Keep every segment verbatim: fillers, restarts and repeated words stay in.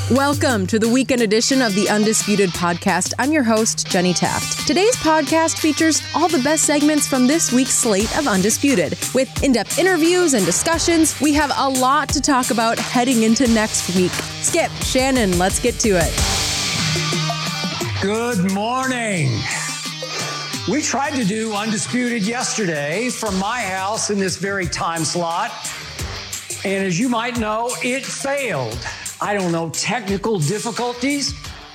Welcome to the weekend edition of the Undisputed Podcast. I'm your host, Jenny Taft. Today's podcast features all the best segments from this week's slate of Undisputed. With in-depth interviews and discussions, we have a lot to talk about heading into next week. Skip, Shannon, let's get to it. Good morning. We tried to do Undisputed yesterday from my house in this very time slot. And as you might know, it failed. I don't know, technical difficulties.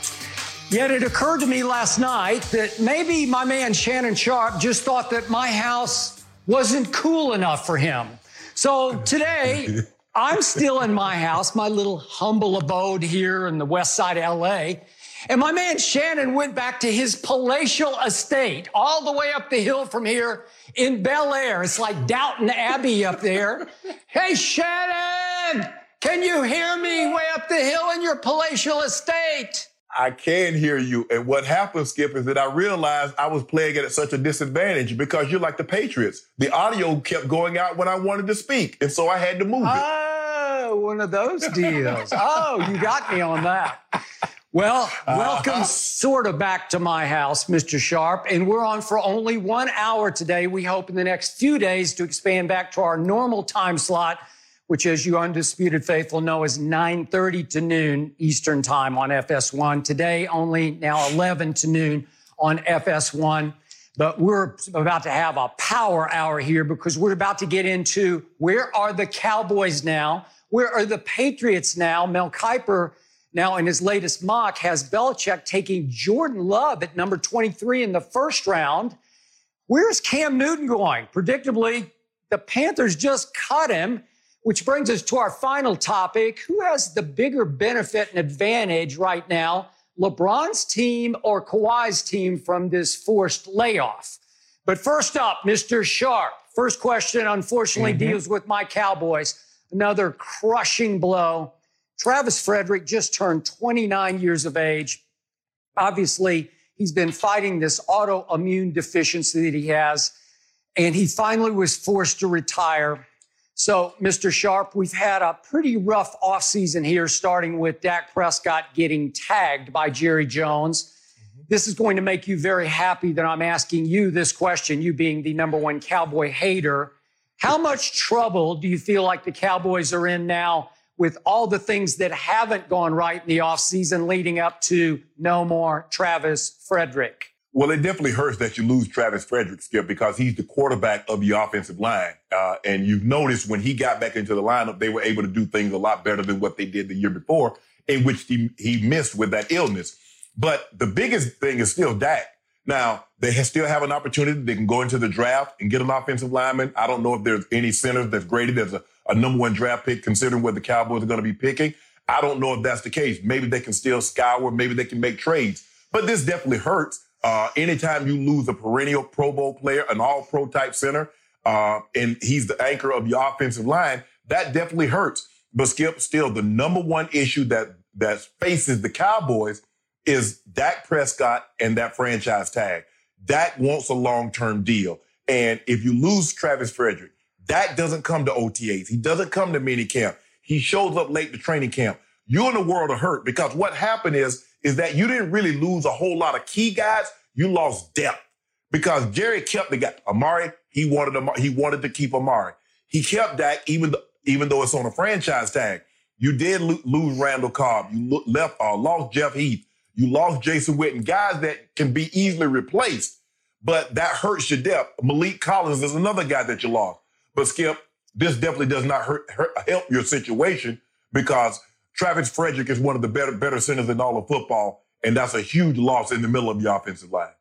Yet it occurred to me last night that maybe my man Shannon Sharpe just thought that my house wasn't cool enough for him. So today, I'm still in my house, my little humble abode here in the west side of L A. And my man Shannon went back to his palatial estate all the way up the hill from here in Bel Air. It's like Downton Abbey up there. Hey, Shannon! Can you hear me way up the hill in your palatial estate? I can hear you. And what happened, Skip, is that I realized I was playing it at such a disadvantage because you're like the Patriots. The audio kept going out when I wanted to speak, and so I had to move it. Oh, one of those deals. Oh, you got me on that. Well, welcome uh-huh. sort of back to my house, Mister Sharpe. And we're on for only one hour today. We hope in the next few days to expand back to our normal time slot, which, as you Undisputed faithful know, is nine thirty to noon Eastern time on F S one. Today, only now eleven to noon on F S one. But we're about to have a power hour here because we're about to get into where are the Cowboys now? Where are the Patriots now? Mel Kiper, now in his latest mock, has Belichick taking Jordan Love at number twenty-three in the first round. Where's Cam Newton going? Predictably, the Panthers just cut him. Which brings us to our final topic. Who has the bigger benefit and advantage right now, LeBron's team or Kawhi's team from this forced layoff? But first up, Mister Sharpe. First question, unfortunately, mm-hmm. deals with my Cowboys. Another crushing blow. Travis Frederick just turned twenty-nine years of age. Obviously, he's been fighting this autoimmune deficiency that he has, and he finally was forced to retire. So, Mister Sharpe, we've had a pretty rough offseason here, starting with Dak Prescott getting tagged by Jerry Jones. Mm-hmm. This is going to make you very happy that I'm asking you this question, you being the number one Cowboy hater. How much trouble do you feel like the Cowboys are in now with all the things that haven't gone right in the offseason leading up to no more Travis Frederick? Well, it definitely hurts that you lose Travis Frederick, Skip, because he's the quarterback of your offensive line. Uh, and you've noticed when he got back into the lineup, they were able to do things a lot better than what they did the year before, in which he, he missed with that illness. But the biggest thing is still Dak. Now, they still have an opportunity. They can go into the draft and get an offensive lineman. I don't know if there's any center that's graded as a, a number one draft pick, considering what the Cowboys are going to be picking. I don't know if that's the case. Maybe they can still scour. Maybe they can make trades. But this definitely hurts. Uh, anytime you lose a perennial Pro Bowl player, an all-pro type center, uh, and he's the anchor of your offensive line, that definitely hurts. But Skip, still the number one issue that, that faces the Cowboys is Dak Prescott and that franchise tag. Dak wants a long-term deal. And if you lose Travis Frederick, Dak doesn't come to O T As. He doesn't come to minicamp. He shows up late to training camp. You're in a world of hurt because what happened is, is that you didn't really lose a whole lot of key guys. You lost depth because Jerry kept the guy. Amari, he wanted Amari, he wanted to keep Amari. He kept Dak even, th- even though it's on a franchise tag. You did lo- lose Randall Cobb. You lo- left, uh, lost Jeff Heath. You lost Jason Witten, guys that can be easily replaced, but that hurts your depth. Malik Collins is another guy that you lost. But Skip, this definitely does not hurt, hurt, help your situation because Travis Frederick is one of the better, better centers in all of football, and that's a huge loss in the middle of your offensive line.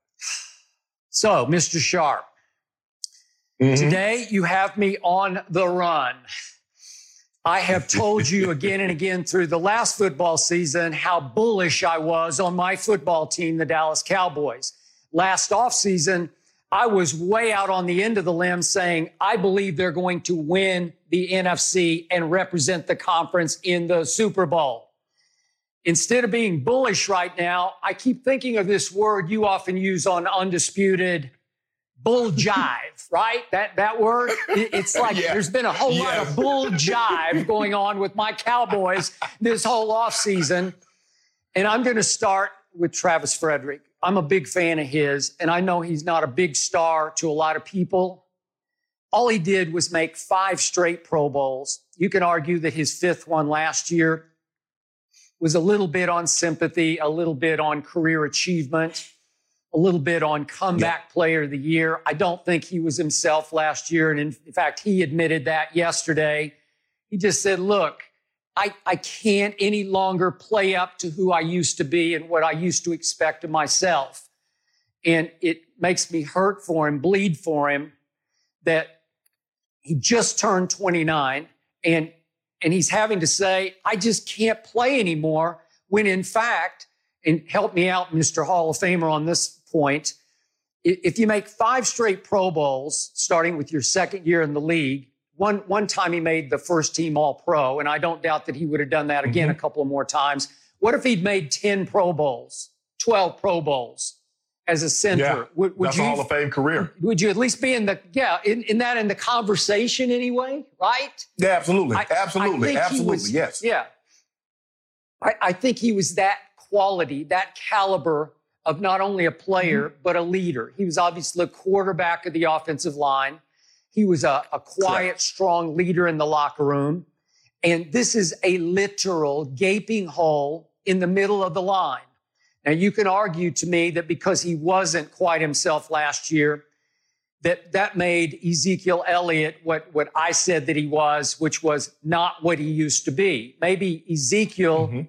So, Mister Sharpe, mm-hmm. today you have me on the run. I have told you again and again through the last football season how bullish I was on my football team, the Dallas Cowboys. Last offseason, I was way out on the end of the limb saying, I believe they're going to win the N F C and represent the conference in the Super Bowl. Instead of being bullish right now, I keep thinking of this word you often use on Undisputed, bull jive, right? That that word, it, it's like yeah. there's been a whole yes. lot of bull jive going on with my Cowboys this whole offseason. And I'm going to start with Travis Frederick. I'm a big fan of his, and I know he's not a big star to a lot of people. All he did was make five straight Pro Bowls. You can argue that his fifth one last year was a little bit on sympathy, a little bit on career achievement, a little bit on comeback yeah. player of the year. I don't think he was himself last year. And in, in fact, he admitted that yesterday. He just said, look, I, I can't any longer play up to who I used to be and what I used to expect of myself. And it makes me hurt for him, bleed for him, that he just turned twenty-nine and, and he's having to say, I just can't play anymore, when in fact, and help me out, Mister Hall of Famer, on this point, if you make five straight Pro Bowls, starting with your second year in the league, one, one time he made the first team All-Pro, and I don't doubt that he would have done that again mm-hmm. a couple of more times. What if he'd made ten Pro Bowls, twelve Pro Bowls as a center? Yeah, would, would that's you, a Hall of Fame career. Would you at least be in the, yeah, in, in that in the conversation anyway, right? Yeah, absolutely. I, absolutely. I absolutely. Was, yes. Yeah. I, I think he was that quality, that caliber of not only a player, mm-hmm. but a leader. He was obviously the quarterback of the offensive line. He was a, a quiet, Correct. strong leader in the locker room. And this is a literal gaping hole in the middle of the line. Now, you can argue to me that because he wasn't quite himself last year, that that made Ezekiel Elliott what, what I said that he was, which was not what he used to be. Maybe Ezekiel mm-hmm.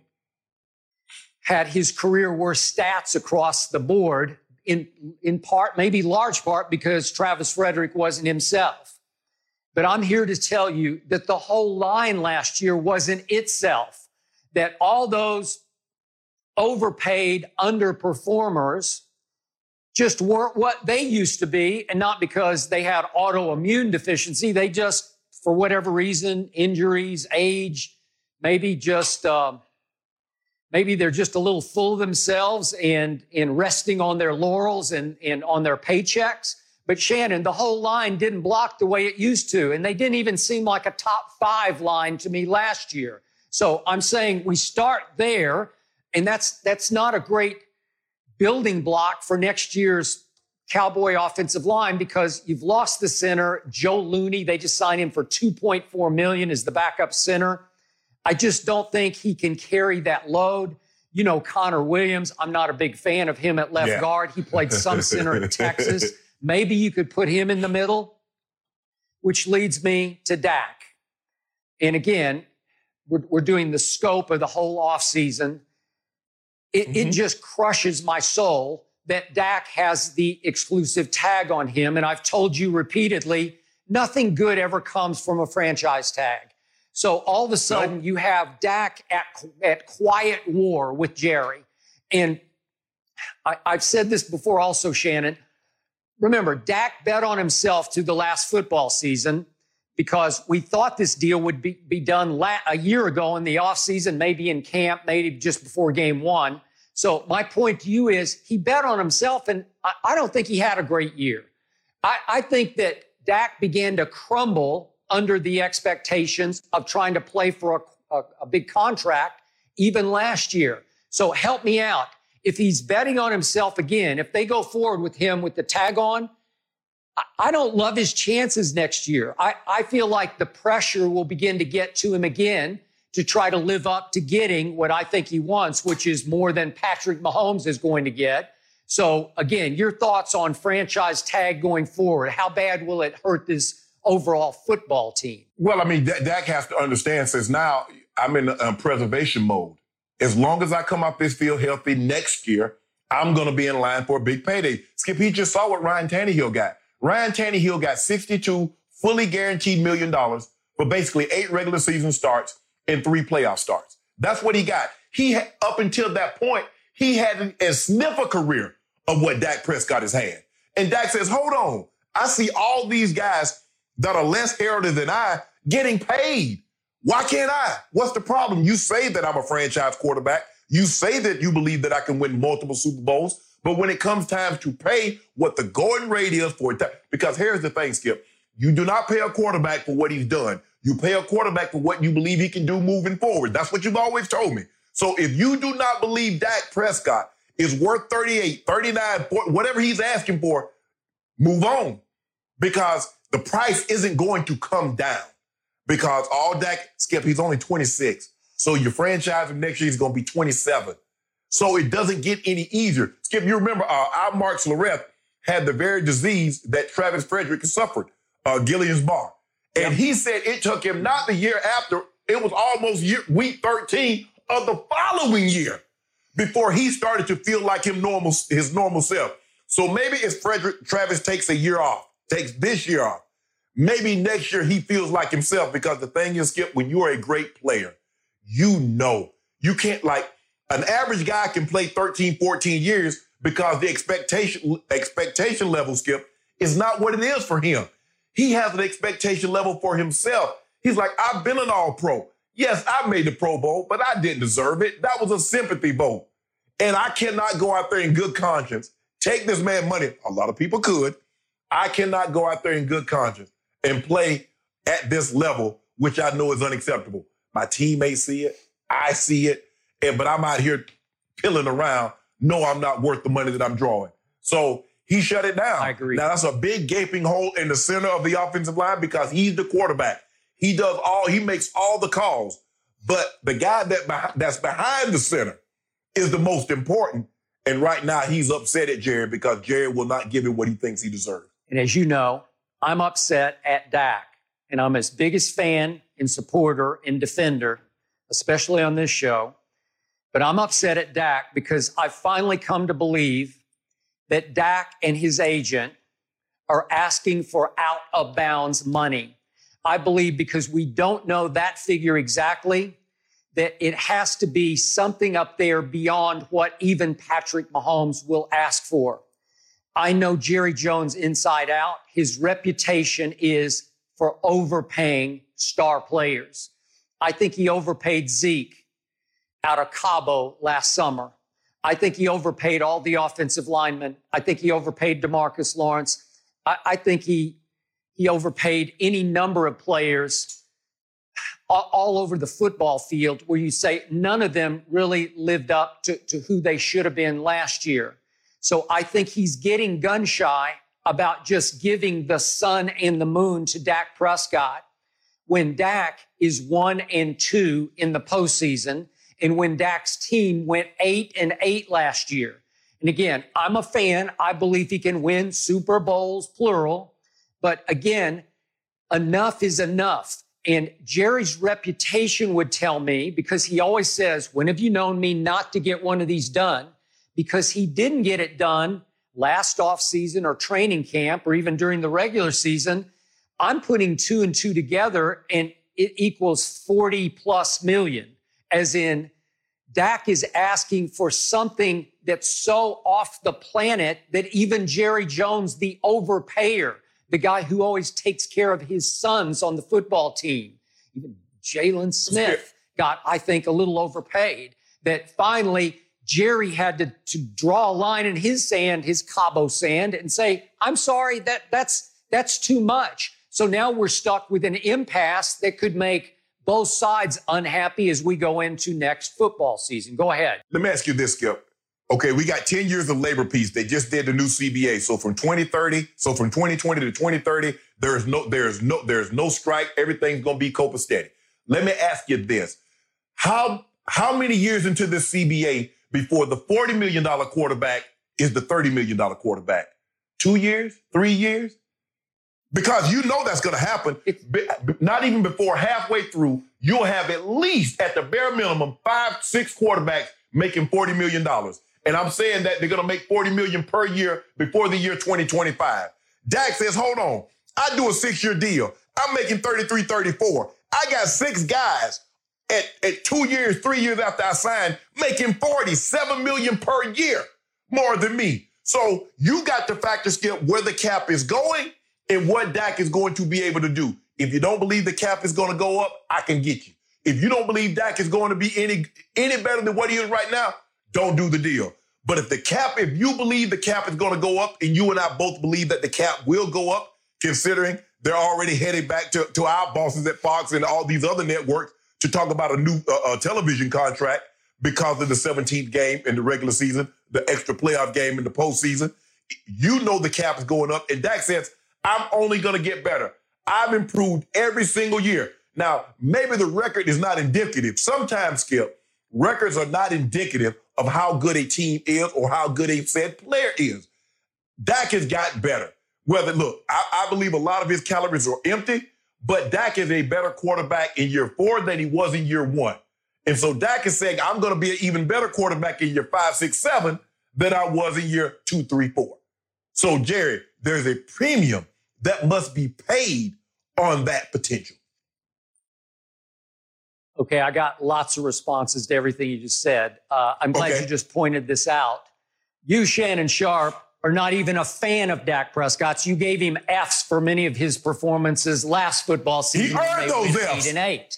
had his career worst stats across the board, in, in part, maybe large part, because Travis Frederick wasn't himself. But I'm here to tell you that the whole line last year wasn't itself, that all those overpaid underperformers just weren't what they used to be, and not because they had autoimmune deficiency. They just, for whatever reason, injuries, age, maybe just, uh, maybe they're just a little full of themselves and, and resting on their laurels and, and on their paychecks. But Shannon, the whole line didn't block the way it used to, and they didn't even seem like a top five line to me last year. So I'm saying we start there, and that's that's not a great building block for next year's Cowboy offensive line, because you've lost the center, Joe Looney. They just signed him for two point four million dollars as the backup center. I just don't think he can carry that load. You know, Connor Williams, I'm not a big fan of him at left yeah. guard. He played some center in Texas. Maybe you could put him in the middle, which leads me to Dak. And again, we're, we're doing the scope of the whole offseason. It, mm-hmm. it just crushes my soul that Dak has the exclusive tag on him. And I've told you repeatedly, nothing good ever comes from a franchise tag. So all of a sudden nope. you have Dak at, at quiet war with Jerry. And I, I've said this before also, Shannon. Remember, Dak bet on himself through the last football season because we thought this deal would be, be done la- a year ago in the offseason, maybe in camp, maybe just before game one. So my point to you is he bet on himself, and I, I don't think he had a great year. I, I think that Dak began to crumble under the expectations of trying to play for a, a, a big contract even last year. So help me out. If he's betting on himself again, if they go forward with him with the tag on, I, I don't love his chances next year. I, I feel like the pressure will begin to get to him again to try to live up to getting what I think he wants, which is more than Patrick Mahomes is going to get. So again, your thoughts on franchise tag going forward. How bad will it hurt this overall football team? Well, I mean, Dak has to understand, since now I'm in um, preservation mode. As long as I come off this field healthy next year, I'm going to be in line for a big payday. Skip, he just saw what Ryan Tannehill got. Ryan Tannehill got sixty-two fully guaranteed million dollars for basically eight regular season starts and three playoff starts. That's what he got. He had, up until that point, he had a sniff a career of what Dak Prescott has had. And Dak says, hold on, I see all these guys that are less heralded than I getting paid. Why can't I? What's the problem? You say that I'm a franchise quarterback. You say that you believe that I can win multiple Super Bowls, But when it comes time to pay what the going rate is for it, because here's the thing, Skip, you do not pay a quarterback for what he's done. You pay a quarterback for what you believe he can do moving forward. That's what you've always told me. So if you do not believe Dak Prescott is worth thirty-eight, thirty-nine, forty, whatever he's asking for, move on. Because the price isn't going to come down. Because all Dak, Skip, he's only twenty-six. So your franchise for next year is going to be twenty-seven. So it doesn't get any easier. Skip, you remember uh, our Mark Schlereth had the very disease that Travis Frederick suffered, uh, Guillain-Barré. And yep. he said it took him not the year after, it was almost year, week thirteen of the following year before he started to feel like him normal, his normal self. So maybe if Frederick Travis takes a year off, takes this year off, maybe next year he feels like himself, because the thing is, Skip, when you are a great player, you know, you can't, like, an average guy can play thirteen, fourteen years because the expectation expectation level, Skip, is not what it is for him. He has an expectation level for himself. He's like, I've been an all-pro. Yes, I made the Pro Bowl, but I didn't deserve it. That was a sympathy vote. And I cannot go out there in good conscience, take this man money. A lot of people could. I cannot go out there in good conscience and play at this level, which I know is unacceptable. My teammates see it. I see it. And, but I'm out here pilling around. No, I'm not worth the money that I'm drawing. So he shut it down. I agree. Now, that's a big gaping hole in the center of the offensive line because he's the quarterback. He does all, he makes all the calls. But the guy that that's behind the center is the most important. And right now, he's upset at Jared because Jared will not give him what he thinks he deserves. And as you know, I'm upset at Dak. And I'm his biggest fan and supporter and defender, especially on this show. But I'm upset at Dak because I've finally come to believe that Dak and his agent are asking for out-of-bounds money. I believe because we don't know that figure exactly, that it has to be something up there beyond what even Patrick Mahomes will ask for. I know Jerry Jones inside out. His reputation is for overpaying star players. I think he overpaid Zeke out of Cabo last summer. I think he overpaid all the offensive linemen. I think he overpaid DeMarcus Lawrence. I, I think he he overpaid any number of players all, all over the football field where you say none of them really lived up to, to who they should have been last year. So I think he's getting gun shy about just giving the sun and the moon to Dak Prescott when Dak is one and two in the postseason. And when Dak's team went eight and eight last year. And again, I'm a fan. I believe he can win Super Bowls, plural. But again, enough is enough. And Jerry's reputation would tell me, because he always says, when have you known me not to get one of these done? Because he didn't get it done last offseason or training camp or even during the regular season. I'm putting two and two together and it equals forty plus million. As in, Dak is asking for something that's so off the planet that even Jerry Jones, the overpayer, the guy who always takes care of his sons on the football team, even Jalen Smith got, I think, a little overpaid, that finally Jerry had to, to draw a line in his sand, his Cabo sand, and say, I'm sorry, that that's that's too much. So now we're stuck with an impasse that could make both sides unhappy as we go into next football season. Go ahead. Let me ask you this, Skip. Okay, we got ten years of labor peace. They just did the new C B A. So from twenty thirty, so from twenty twenty to twenty thirty, there's no, there's no, there's no strike. Everything's going to be copacetic. Let me ask you this. How, how many years into this C B A before the forty million dollars quarterback is the thirty million dollars quarterback? Two years? Three years? Because you know that's going to happen. Not even before halfway through, you'll have at least, at the bare minimum, five, six quarterbacks making forty million dollars. And I'm saying that they're going to make forty million dollars per year before the year twenty twenty-five. Dak says, hold on, I do a six-year deal. I'm making thirty-three, thirty-four. I got six guys at, at two years, three years after I signed, making forty-seven million dollars per year, more than me. So you got to factor, Skip, where the cap is going and what Dak is going to be able to do. If you don't believe the cap is going to go up, I can get you. If you don't believe Dak is going to be any, any better than what he is right now, don't do the deal. But if the cap, if you believe the cap is going to go up, and you and I both believe that the cap will go up, considering they're already heading back to, to our bosses at Fox and all these other networks to talk about a new uh, uh, television contract because of the seventeenth game in the regular season, the extra playoff game in the postseason. You know the cap is going up. And Dak says, I'm only going to get better. I've improved every single year. Now, maybe the record is not indicative. Sometimes, Skip, records are not indicative of how good a team is or how good a said player is. Dak has gotten better. Whether, look, I, I believe a lot of his calories are empty, but Dak is a better quarterback in year four than he was in year one. And so Dak is saying, I'm going to be an even better quarterback in year five, six, seven than I was in year two, three, four. So, Jerry, there's a premium that must be paid on that potential. Okay, I got lots of responses to everything you just said. Uh, I'm glad okay. you just pointed this out. You, Shannon Sharpe, are not even a fan of Dak Prescott's. You gave him F's for many of his performances last football season. He earned those F's. Eight and eight.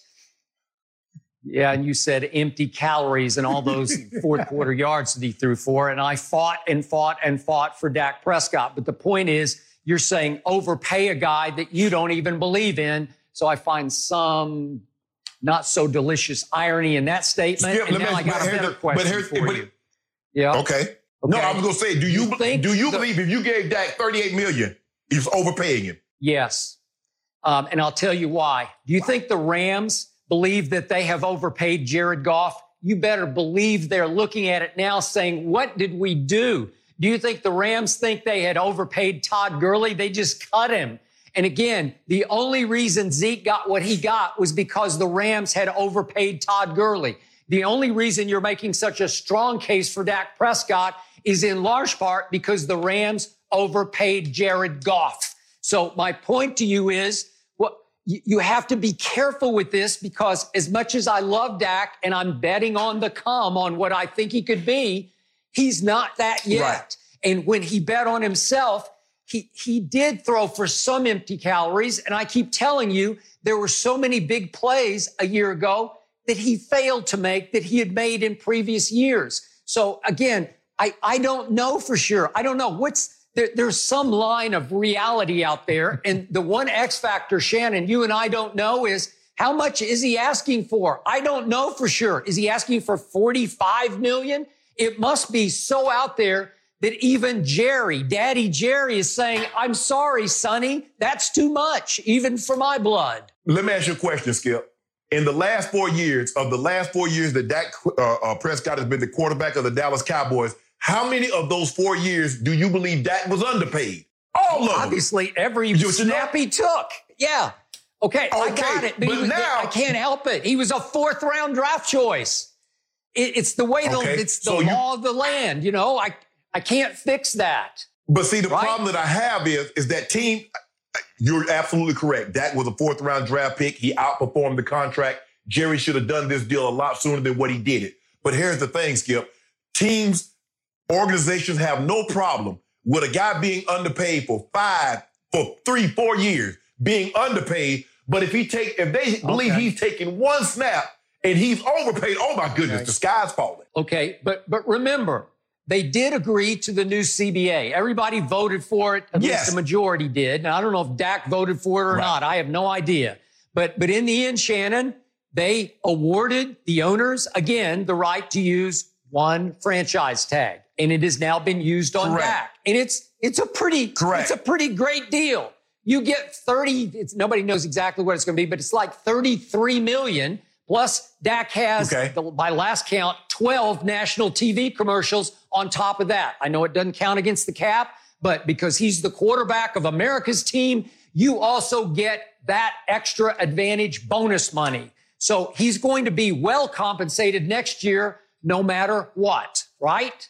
Yeah, and you said empty calories and all those fourth quarter yards that he threw for. And I fought and fought and fought for Dak Prescott. But the point is, you're saying overpay a guy that you don't even believe in. So I find some not so delicious irony in that statement. Skip, and now me, I got a better the, question but here's, for but, you. Yeah. Okay. okay. No, I was going to say, do you, you think do you the, believe if you gave Dak thirty-eight million dollars, he's overpaying him? Yes. Um, and I'll tell you why. Do you think the Rams believe that they have overpaid Jared Goff? You better believe they're looking at it now saying, what did we do? Do you think the Rams think they had overpaid Todd Gurley? They just cut him. And again, the only reason Zeke got what he got was because the Rams had overpaid Todd Gurley. The only reason you're making such a strong case for Dak Prescott is in large part because the Rams overpaid Jared Goff. So my point to you is, well, you have to be careful with this, because as much as I love Dak and I'm betting on the come on what I think he could be, he's not that yet. Right. And when he bet on himself, he, he did throw for some empty calories. And I keep telling you, there were so many big plays a year ago that he failed to make that he had made in previous years. So again, I, I don't know for sure. I don't know what's there, there's some line of reality out there. And the one X factor, Shannon, you and I don't know is, how much is he asking for? I don't know for sure. Is he asking for forty-five million? It must be so out there that even Jerry, Daddy Jerry, is saying, I'm sorry, Sonny, that's too much, even for my blood. Let me ask you a question, Skip. In the last four years, of the last four years that Dak uh, uh, Prescott has been the quarterback of the Dallas Cowboys, how many of those four years do you believe Dak was underpaid? All of them. Obviously, every snap he took. Yeah. Okay, okay, I got it. But, but was, now, I can't help it. He was a fourth round draft choice. It, it's the way, okay, the, it's the so law you, of the land. You know, I, I can't fix that. But see, the right? problem that I have is, is that team, you're absolutely correct. Dak was a fourth round draft pick. He outperformed the contract. Jerry should have done this deal a lot sooner than what he did it. But here's the thing, Skip. Teams, organizations have no problem with a guy being underpaid for five, for three, four years, being underpaid. But if he take, if they believe okay. he's taking one snap and he's overpaid, oh my goodness, okay. the sky's falling. Okay, but but remember, they did agree to the new C B A. Everybody voted for it. At yes. least the majority did. Now, I don't know if Dak voted for it or right. not. I have no idea. But but in the end, Shannon, they awarded the owners, again, the right to use one franchise tag. And it has now been used on Correct. Dak. And it's it's a pretty Correct. it's a pretty great deal. You get thirty, it's, nobody knows exactly what it's going to be, but it's like thirty-three million. Plus, Dak has, okay. the, by last count, twelve national T V commercials on top of that. I know it doesn't count against the cap, but because he's the quarterback of America's team, you also get that extra advantage bonus money. So he's going to be well compensated next year, no matter what, right?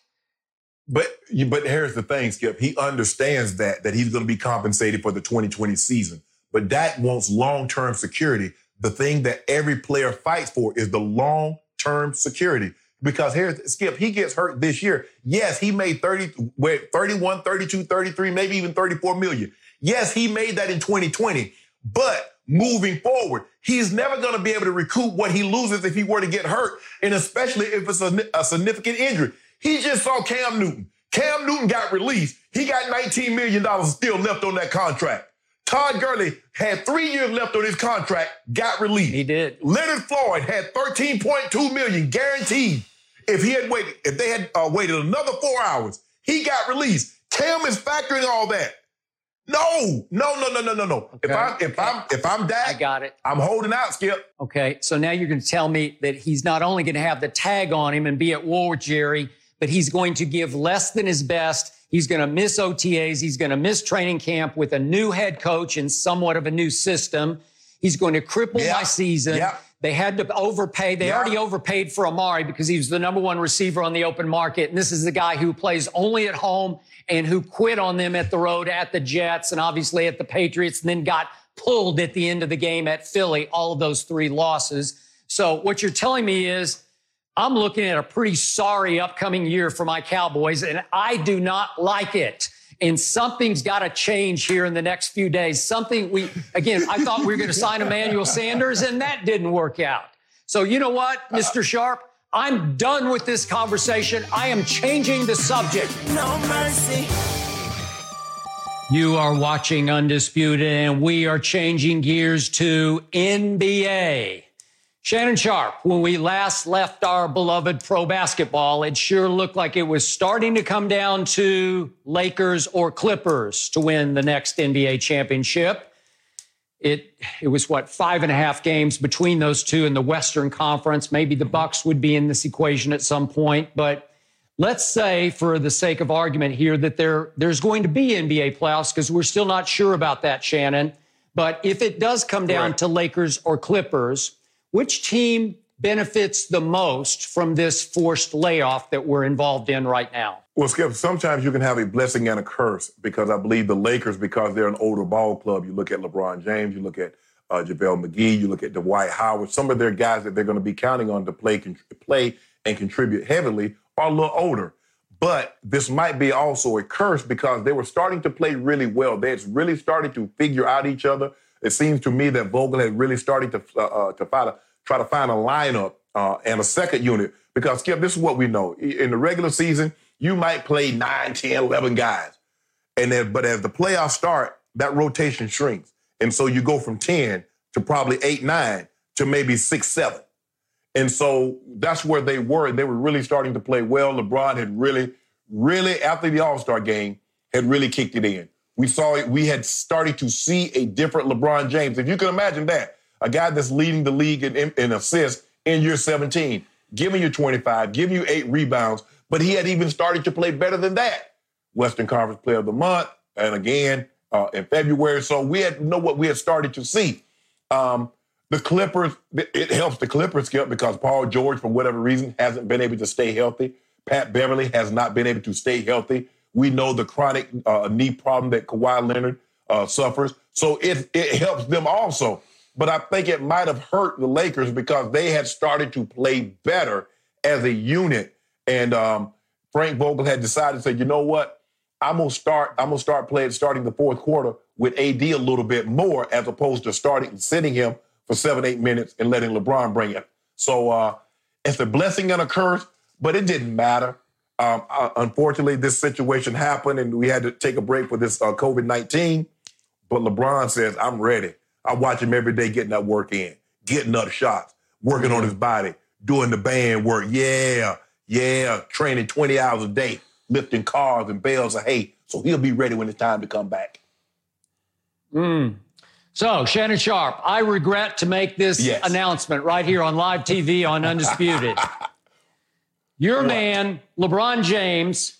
But but here's the thing, Skip. He understands that, that he's going to be compensated for the twenty twenty season. But Dak wants long-term security. The thing that every player fights for is the long-term security. Because here's, Skip, he gets hurt this year. Yes, he made thirty, thirty-one, thirty-two, thirty-three, maybe even thirty-four million. Yes, he made that in twenty twenty. But moving forward, he's never going to be able to recoup what he loses if he were to get hurt, and especially if it's a, a significant injury. He just saw Cam Newton. Cam Newton got released. He got nineteen million dollars still left on that contract. Todd Gurley had three years left on his contract, got released. He did. Leonard Floyd had thirteen point two million dollars guaranteed. If he had waited, if they had uh, waited another four hours, he got released. Cam is factoring all that. No, no, no, no, no, no, no. Okay. If I'm if I'm if I'm Dak, I got it. I'm holding out, Skip. Okay, so now you're going to tell me that he's not only going to have the tag on him and be at war with Jerry, but he's going to give less than his best. He's going to miss O T As. He's going to miss training camp with a new head coach and somewhat of a new system. He's going to cripple Yep. my season. Yep. They had to overpay. They Yep. already overpaid for Amari because he was the number one receiver on the open market. And this is the guy who plays only at home and who quit on them at the road at the Jets and obviously at the Patriots and then got pulled at the end of the game at Philly, all of those three losses. So what you're telling me is I'm looking at a pretty sorry upcoming year for my Cowboys, and I do not like it. And something's got to change here in the next few days. Something we, again, I thought we were going to sign Emmanuel Sanders, and that didn't work out. So you know what, Mister Sharp? I'm done with this conversation. I am changing the subject. No mercy. You are watching Undisputed, and we are changing gears to N B A. Shannon Sharp, when we last left our beloved pro basketball, it sure looked like it was starting to come down to Lakers or Clippers to win the next N B A championship. It, it was, what, five and a half games between those two in the Western Conference. Maybe the Bucks would be in this equation at some point. But let's say, for the sake of argument here, that there, there's going to be N B A playoffs because we're still not sure about that, Shannon. But if it does come down Correct. to Lakers or Clippers, which team benefits the most from this forced layoff that we're involved in right now? Well, Skip, sometimes you can have a blessing and a curse because I believe the Lakers, because they're an older ball club, you look at LeBron James, you look at uh, JaVale McGee, you look at Dwight Howard, some of their guys that they're going to be counting on to play, con- play and contribute heavily are a little older. But this might be also a curse because they were starting to play really well. They had really started to figure out each other. It seems to me that Vogel had really started to uh, uh, to try to try to find a lineup uh, and a second unit because, Skip, this is what we know. In the regular season, you might play nine, ten, eleven guys. And then, but as the playoffs start, that rotation shrinks. And so you go from ten to probably eight, nine to maybe six, seven. And so that's where they were. They were really starting to play well. LeBron had really, really, after the All-Star game, had really kicked it in. We saw it. We had started to see a different LeBron James. If you can imagine that, a guy that's leading the league in, in, in assists in year seventeen, giving you twenty-five, giving you eight rebounds, but he had even started to play better than that. Western Conference Player of the Month, and again uh, in February. So we had know what we had started to see. Um, the Clippers, it helps the Clippers, Skip, because Paul George, for whatever reason, hasn't been able to stay healthy. Pat Beverly has not been able to stay healthy. We know the chronic uh, knee problem that Kawhi Leonard uh, suffers. So it, it helps them also. But I think it might have hurt the Lakers because they had started to play better as a unit. And um, Frank Vogel had decided to say, you know what? I'm gonna start, I'm gonna start playing starting the fourth quarter with A D a little bit more as opposed to starting sitting him for seven, eight minutes and letting LeBron bring it. So uh, it's a blessing and a curse, but it didn't matter. Um, uh, unfortunately, this situation happened and we had to take a break for this uh, COVID nineteen. But LeBron says, I'm ready. I watch him every day getting that work in, getting up shots, working on his body, doing the band work. Yeah, yeah, training twenty hours a day, lifting cars and bales of hay. So he'll be ready when it's time to come back. Mm. So, Shannon Sharp, I regret to make this Yes. announcement right here on live T V on Undisputed. Your What? man, LeBron James,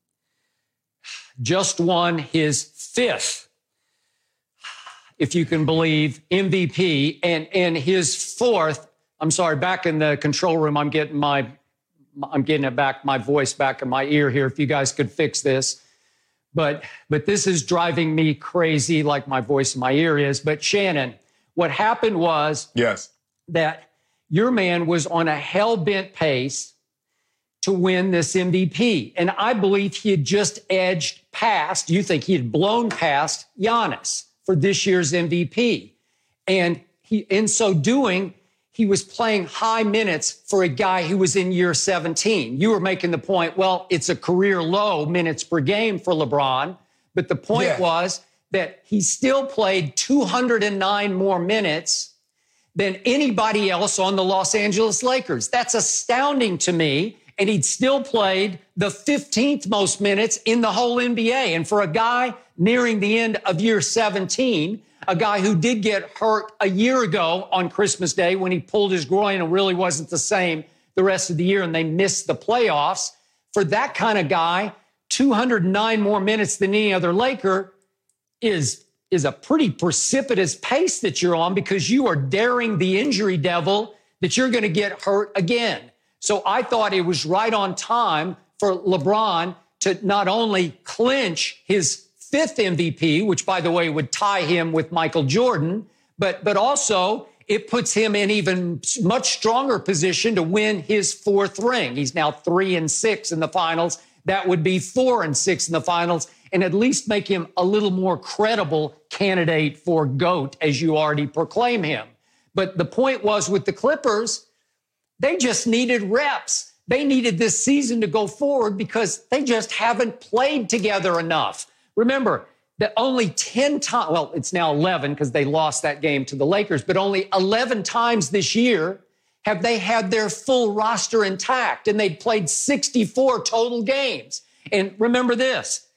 just won his fifth, if you can believe, M V P, and, and his fourth, I'm sorry, back in the control room, I'm getting my, I'm getting it back, my voice back in my ear here, if you guys could fix this. But, but this is driving me crazy like my voice in my ear is. But Shannon, what happened was Yes. that your man was on a hell-bent pace to win this M V P. And I believe he had just edged past, you think he had blown past Giannis for this year's M V P. And he, in so doing, he was playing high minutes for a guy who was in year seventeen. You were making the point, well, it's a career low minutes per game for LeBron. But the point yeah. was that he still played two hundred nine more minutes than anybody else on the Los Angeles Lakers. That's astounding to me. And he'd still played the fifteenth most minutes in the whole N B A. And for a guy nearing the end of year seventeen, a guy who did get hurt a year ago on Christmas Day when he pulled his groin and really wasn't the same the rest of the year and they missed the playoffs, for that kind of guy, two hundred nine more minutes than any other Laker is, is a pretty precipitous pace that you're on because you are daring the injury devil that you're going to get hurt again. So I thought it was right on time for LeBron to not only clinch his fifth M V P, which, by the way, would tie him with Michael Jordan, but, but also it puts him in even much stronger position to win his fourth ring. He's now three and six in the finals. That would be four and six in the finals, and at least make him a little more credible candidate for GOAT, as you already proclaim him. But the point was with the Clippers, they just needed reps. They needed this season to go forward because they just haven't played together enough. Remember that only ten times, well, it's now eleven because they lost that game to the Lakers, but only eleven times this year have they had their full roster intact, and they'd played sixty-four total games. And remember this,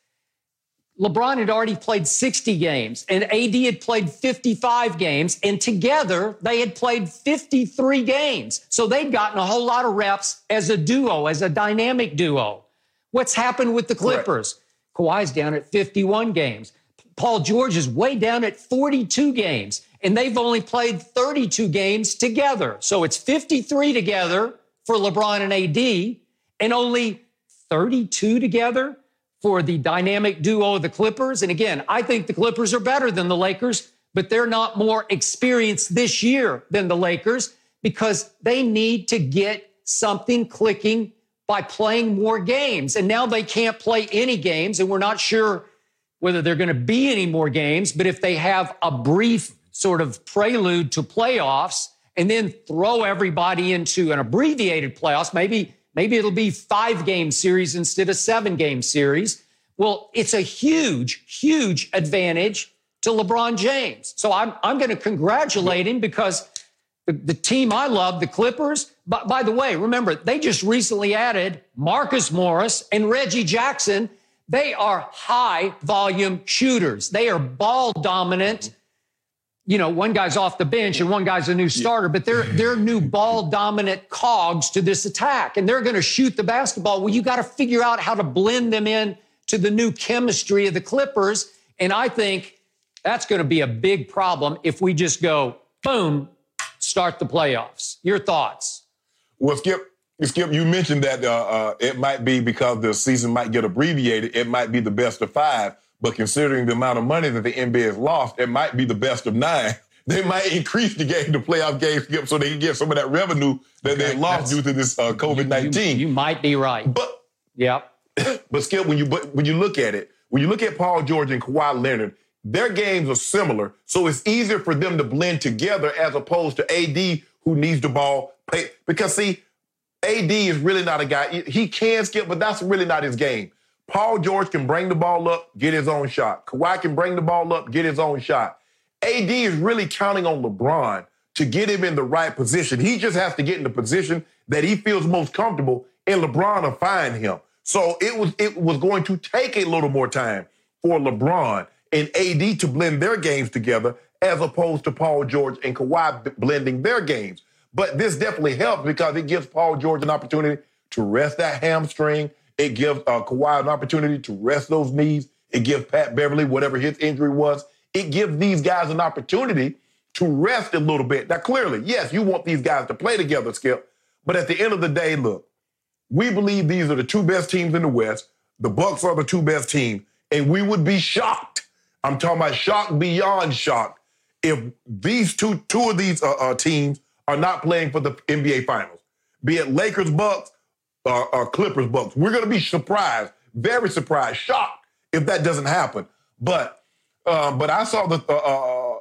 LeBron had already played sixty games, and A D had played fifty-five games, and together they had played fifty-three games. So they'd gotten a whole lot of reps as a duo, as a dynamic duo. What's happened with the Clippers? Correct. Kawhi's down at fifty-one games. Paul George is way down at forty-two games, and they've only played thirty-two games together. So it's fifty-three together for LeBron and A D, and only thirty-two together for the dynamic duo of the Clippers. And again, I think the Clippers are better than the Lakers, but they're not more experienced this year than the Lakers because they need to get something clicking by playing more games. And now they can't play any games, and we're not sure whether they're going to be any more games, but if they have a brief sort of prelude to playoffs and then throw everybody into an abbreviated playoffs, maybe Maybe it'll be five-game series instead of seven-game series. Well, it's a huge, huge advantage to LeBron James. So I'm, I'm going to congratulate him because the, the team I love, the Clippers, but by the way, remember, they just recently added Marcus Morris and Reggie Jackson. They are high-volume shooters. They are ball-dominant. You know, one guy's off the bench and one guy's a new starter, but they're they're new ball-dominant cogs to this attack, and they're going to shoot the basketball. Well, you got to figure out how to blend them in to the new chemistry of the Clippers, and I think that's going to be a big problem if we just go, boom, start the playoffs. Your thoughts? Well, Skip, Skip, you mentioned that uh, uh, it might be because the season might get abbreviated. It might be the best of five. But considering the amount of money that the N B A has lost, it might be the best of nine. They might increase the game, the playoff games, so they can get some of that revenue that okay, they lost due to this uh, COVID nineteen. You, you might be right. But yeah, but Skip, when you but when you look at it, when you look at Paul George and Kawhi Leonard, their games are similar, so it's easier for them to blend together as opposed to A D, who needs the ball. Play. Because see, A D is really not a guy. He can skip, but that's really not his game. Paul George can bring the ball up, get his own shot. Kawhi can bring the ball up, get his own shot. A D is really counting on LeBron to get him in the right position. He just has to get in the position that he feels most comfortable, and LeBron will find him. So it was it was going to take a little more time for LeBron and A D to blend their games together as opposed to Paul George and Kawhi b- blending their games. But this definitely helps because it gives Paul George an opportunity to rest that hamstring. It gives uh, Kawhi an opportunity to rest those knees. It gives Pat Beverly, whatever his injury was, it gives these guys an opportunity to rest a little bit. Now, clearly, yes, you want these guys to play together, Skip. But at the end of the day, look, we believe these are the two best teams in the West. The Bucks are the two best teams. And we would be shocked. I'm talking about shocked beyond shocked if these two, two of these uh, uh, teams are not playing for the N B A Finals, be it Lakers, Bucks, Uh, uh, Clippers, Bucks. We're going to be surprised, very surprised, shocked if that doesn't happen. But uh, but I saw the uh, uh,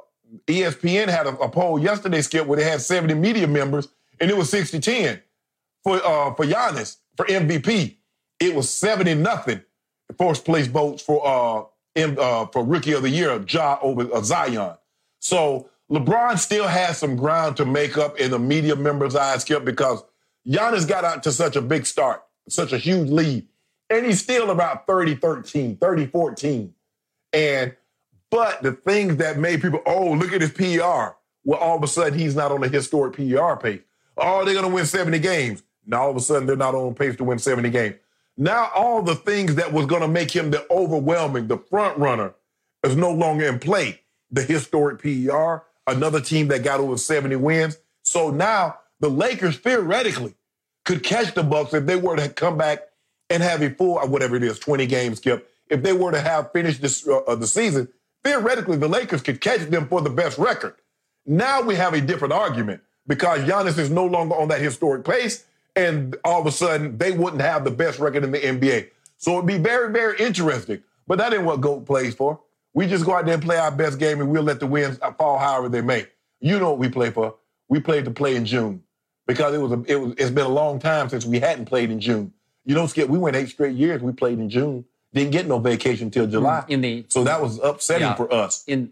E S P N had a, a poll yesterday, Skip, where they had seventy media members, and it was sixty ten for uh, for Giannis for M V P. It was seventy nothing first place votes for uh, M, uh for Rookie of the Year, Ja over uh, Zion. So LeBron still has some ground to make up in the media members' eyes, Skip, because Giannis got out to such a big start, such a huge lead, and he's still about thirty thirteen, thirty fourteen. And but the things that made people, oh, look at his P E R. Well, all of a sudden, he's not on a historic P E R pace. Oh, they're going to win seventy games. Now, all of a sudden, they're not on pace to win seventy games. Now, all the things that was going to make him the overwhelming, the front runner, is no longer in play. The historic P E R, another team that got over seventy wins. So now, the Lakers, theoretically, could catch the Bucks if they were to come back and have a full, whatever it is, twenty games, Skip. If they were to have finished this, uh, the season, theoretically, the Lakers could catch them for the best record. Now we have a different argument because Giannis is no longer on that historic pace, and all of a sudden, they wouldn't have the best record in the N B A. So it'd be very, very interesting. But that ain't what GOAT plays for. We just go out there and play our best game, and we'll let the wins fall however they may. You know what we play for. We played to play in June because it was, a, it was it's been a long time since we hadn't played in June. You don't Skip, we went eight straight years, we played in June. Didn't get no vacation until July. In the, so that was upsetting yeah, for us. In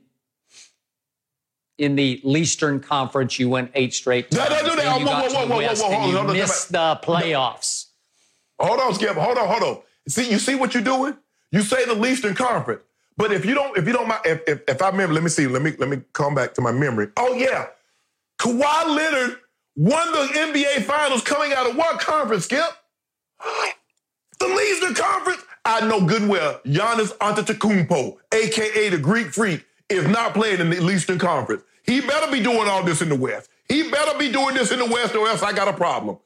in the Eastern Conference, you went eight straight times. No, no, no, no. You whoa, got whoa, to whoa, the whoa, West whoa, whoa, and hold you on, missed the playoffs. Hold on, Skip. Hold on, hold on. See, you see what you're doing? You say the Eastern Conference, but if you don't, if you don't mind, if, if, if I remember, let me see, let me let me come back to my memory. Oh yeah, Kawhi Leonard won the N B A Finals coming out of what conference, Skip? The Eastern Conference. I know good and well Giannis Antetokounmpo, a k a the Greek Freak, is not playing in the Eastern Conference. He better be doing all this in the West. He better be doing this in the West or else I got a problem.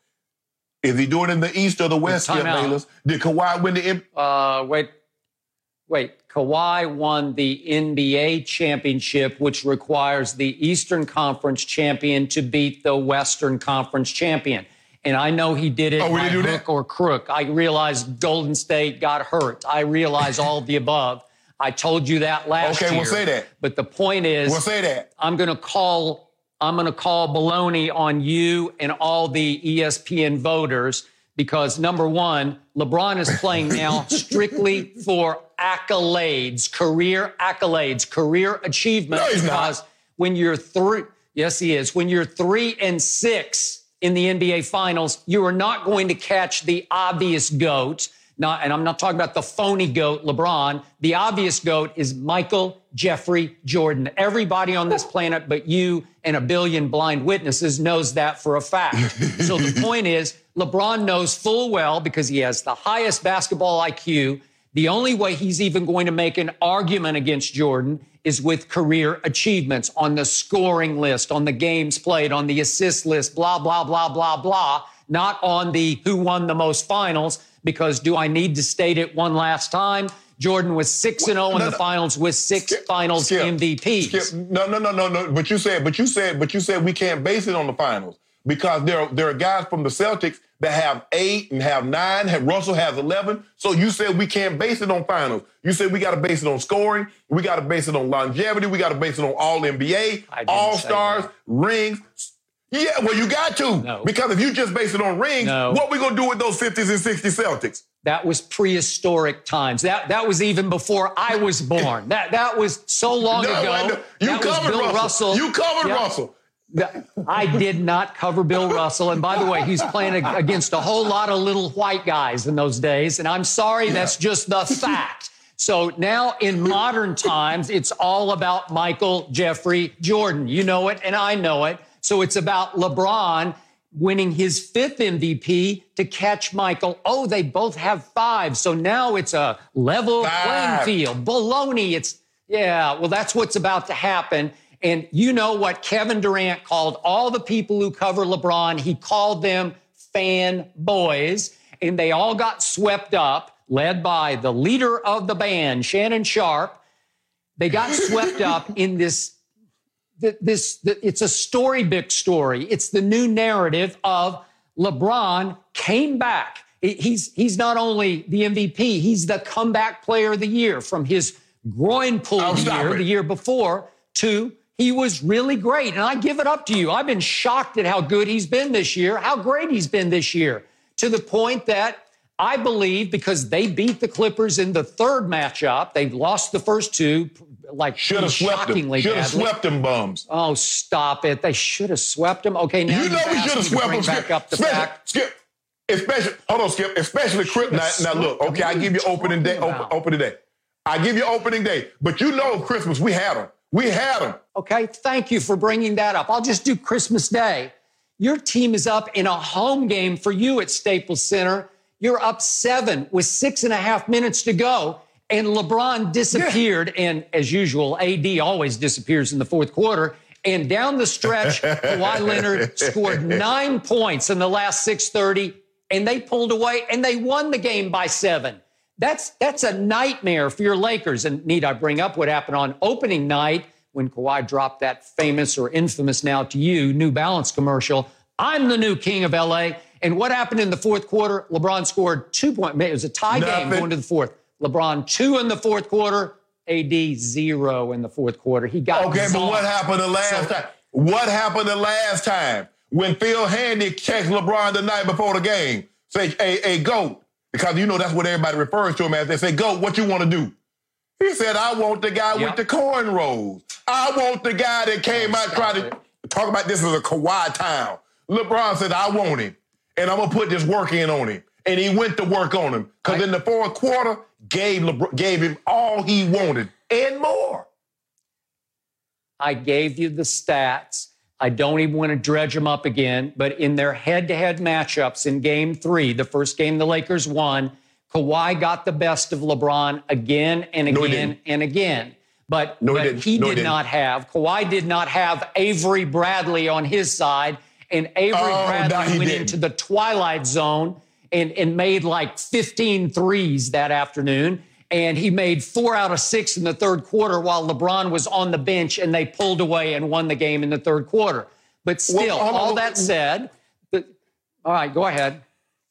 Is he doing it in the East or the West, Skip Bayless? Did Kawhi win the M- Uh, wait, wait. Kawhi won the N B A championship, which requires the Eastern Conference champion to beat the Western Conference champion. And I know he did it oh, by hook that? or crook. I realize Golden State got hurt. I realize all of the above. I told you that last okay, year. Okay, we'll say that. But the point is, we'll say that. I'm going to call I'm going to call baloney on you and all the E S P N voters because, number one, LeBron is playing now strictly for accolades, career accolades, career achievement. No, he's because not. when you're three, yes, he is. When you're three and six in the N B A Finals, you are not going to catch the obvious GOAT. Not, and I'm not talking about the phony GOAT, LeBron. The obvious GOAT is Michael Jeffrey Jordan. Everybody on this planet but you and a billion blind witnesses knows that for a fact. So the point is, LeBron knows full well, because he has the highest basketball I Q, the only way he's even going to make an argument against Jordan is with career achievements on the scoring list, on the games played, on the assist list, blah, blah, blah, blah, blah, not on the who won the most finals. Because do I need to state it one last time? Jordan was six and zero in no, the no. finals with six Skip, finals Skip, M V Ps. Skip. No, no, no, no, no. But you said, but you said, but you said we can't base it on the finals because there are there are guys from the Celtics that have eight and have nine. Have, Russell has eleven. So you said we can't base it on finals. You said we got to base it on scoring. We got to base it on longevity. We got to base it on All N B A, All Stars, rings. Yeah, well, you got to. No. Because if you just base it on rings, no. what we going to do with those fifties and sixties Celtics? That was prehistoric times. That that was even before I was born. That that was so long no, ago. No, you that covered was Bill Russell. Russell. You covered yeah. Russell. I did not cover Bill Russell. And by the way, he's playing against a whole lot of little white guys in those days. And I'm sorry, yeah. that's just the fact. So now in modern times, it's all about Michael Jeffrey Jordan. You know it, and I know it. So it's about LeBron winning his fifth M V P to catch Michael. Oh, they both have five. So now it's a level five. playing field. Baloney. It's, yeah, well, that's what's about to happen. And you know what Kevin Durant called all the people who cover LeBron? He called them fanboys, and they all got swept up, led by the leader of the band, Shannon Sharpe. They got swept up in this This, it's a storybook story. It's the new narrative of LeBron came back. He's, he's not only the M V P, he's the comeback player of the year from his groin pull oh, year, it. the year before, to he was really great. And I give it up to you. I've been shocked at how good he's been this year, how great he's been this year, to the point that I believe because they beat the Clippers in the third matchup, they lost the first two, like should have swept them. Should have swept them bums. Oh, stop it! They should have swept them. Okay, now you know we should have swept them. Back Skip, up the Skip, fact. Skip. Especially, hold on, Skip. Especially Chris. Now, now look, okay, I give you opening day. Open, opening day. I give you opening day. But you know, Christmas we had them. We had them. Okay, thank you for bringing that up. I'll just do Christmas Day. Your team is up in a home game for you at Staples Center. You're up seven with six and a half minutes to go, and LeBron disappeared. Yeah. And as usual, A D always disappears in the fourth quarter. And down the stretch, Kawhi Leonard scored nine points in the last six thirty, and they pulled away, and they won the game by seven. That's, that's a nightmare for your Lakers. And need I bring up what happened on opening night when Kawhi dropped that famous or infamous now to you New Balance commercial, "I'm the new king of L A." And what happened in the fourth quarter? LeBron scored two points. It was a tie Nothing. game going to the fourth. LeBron two in the fourth quarter. A D zero in the fourth quarter. He got okay, zonked. But what happened the last so, time? What happened the last time when Phil Handy checked LeBron the night before the game? Say, "Hey, hey, GOAT," because you know that's what everybody refers to him as. They say, "GOAT, what you want to do?" He said, "I want the guy yep. with the cornrows. I want the guy that came oh, out trying to talk about this as a Kawhi town." LeBron said, "I want him, and I'm gonna put this work in on him." And he went to work on him because in the fourth quarter, gave LeBron, gave him all he wanted and more. I gave you the stats. I don't even want to dredge them up again, but in their head-to-head matchups in game three, the first game the Lakers won, Kawhi got the best of LeBron again and again no, and again. But, no, but he, he no, did not have, Kawhi did not have Avery Bradley on his side, and Avery oh, Bradley no, went didn't. into the twilight zone and, and made like fifteen threes that afternoon. And he made four out of six in the third quarter while LeBron was on the bench, and they pulled away and won the game in the third quarter. But still, well, all that said, the, all right, go ahead.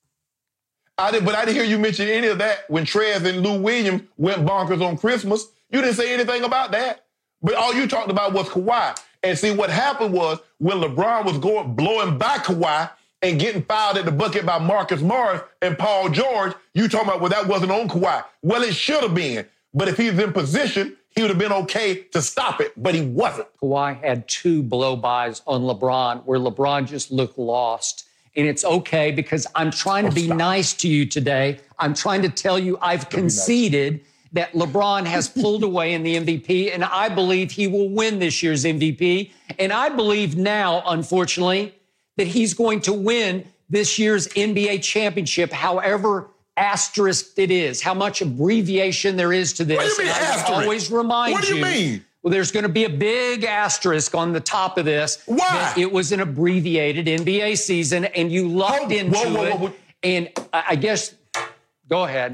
I did, but I didn't hear you mention any of that when Trez and Lou Williams went bonkers on Christmas. You didn't say anything about that. But all you talked about was Kawhi. And see, what happened was when LeBron was going blowing by Kawhi and getting fouled at the bucket by Marcus Morris and Paul George, you talking about, well, that wasn't on Kawhi. Well, it should have been. But if he was in position, he would have been okay to stop it, but he wasn't. Kawhi had two blow-bys on LeBron where LeBron just looked lost. And it's okay because I'm trying to oh, be stop. nice to you today. I'm trying to tell you I've Don't conceded nice. that LeBron has pulled away in the M V P, and I believe he will win this year's M V P. And I believe now, unfortunately, that he's going to win this year's N B A championship, however asterisk it is, how much abbreviation there is to this. What do you mean and asterisk? I always remind what do you, you mean? Well, there's going to be a big asterisk on the top of this. Why? That it was an abbreviated N B A season, and you lucked whoa, into whoa, whoa, it. whoa, whoa. And I guess, go ahead.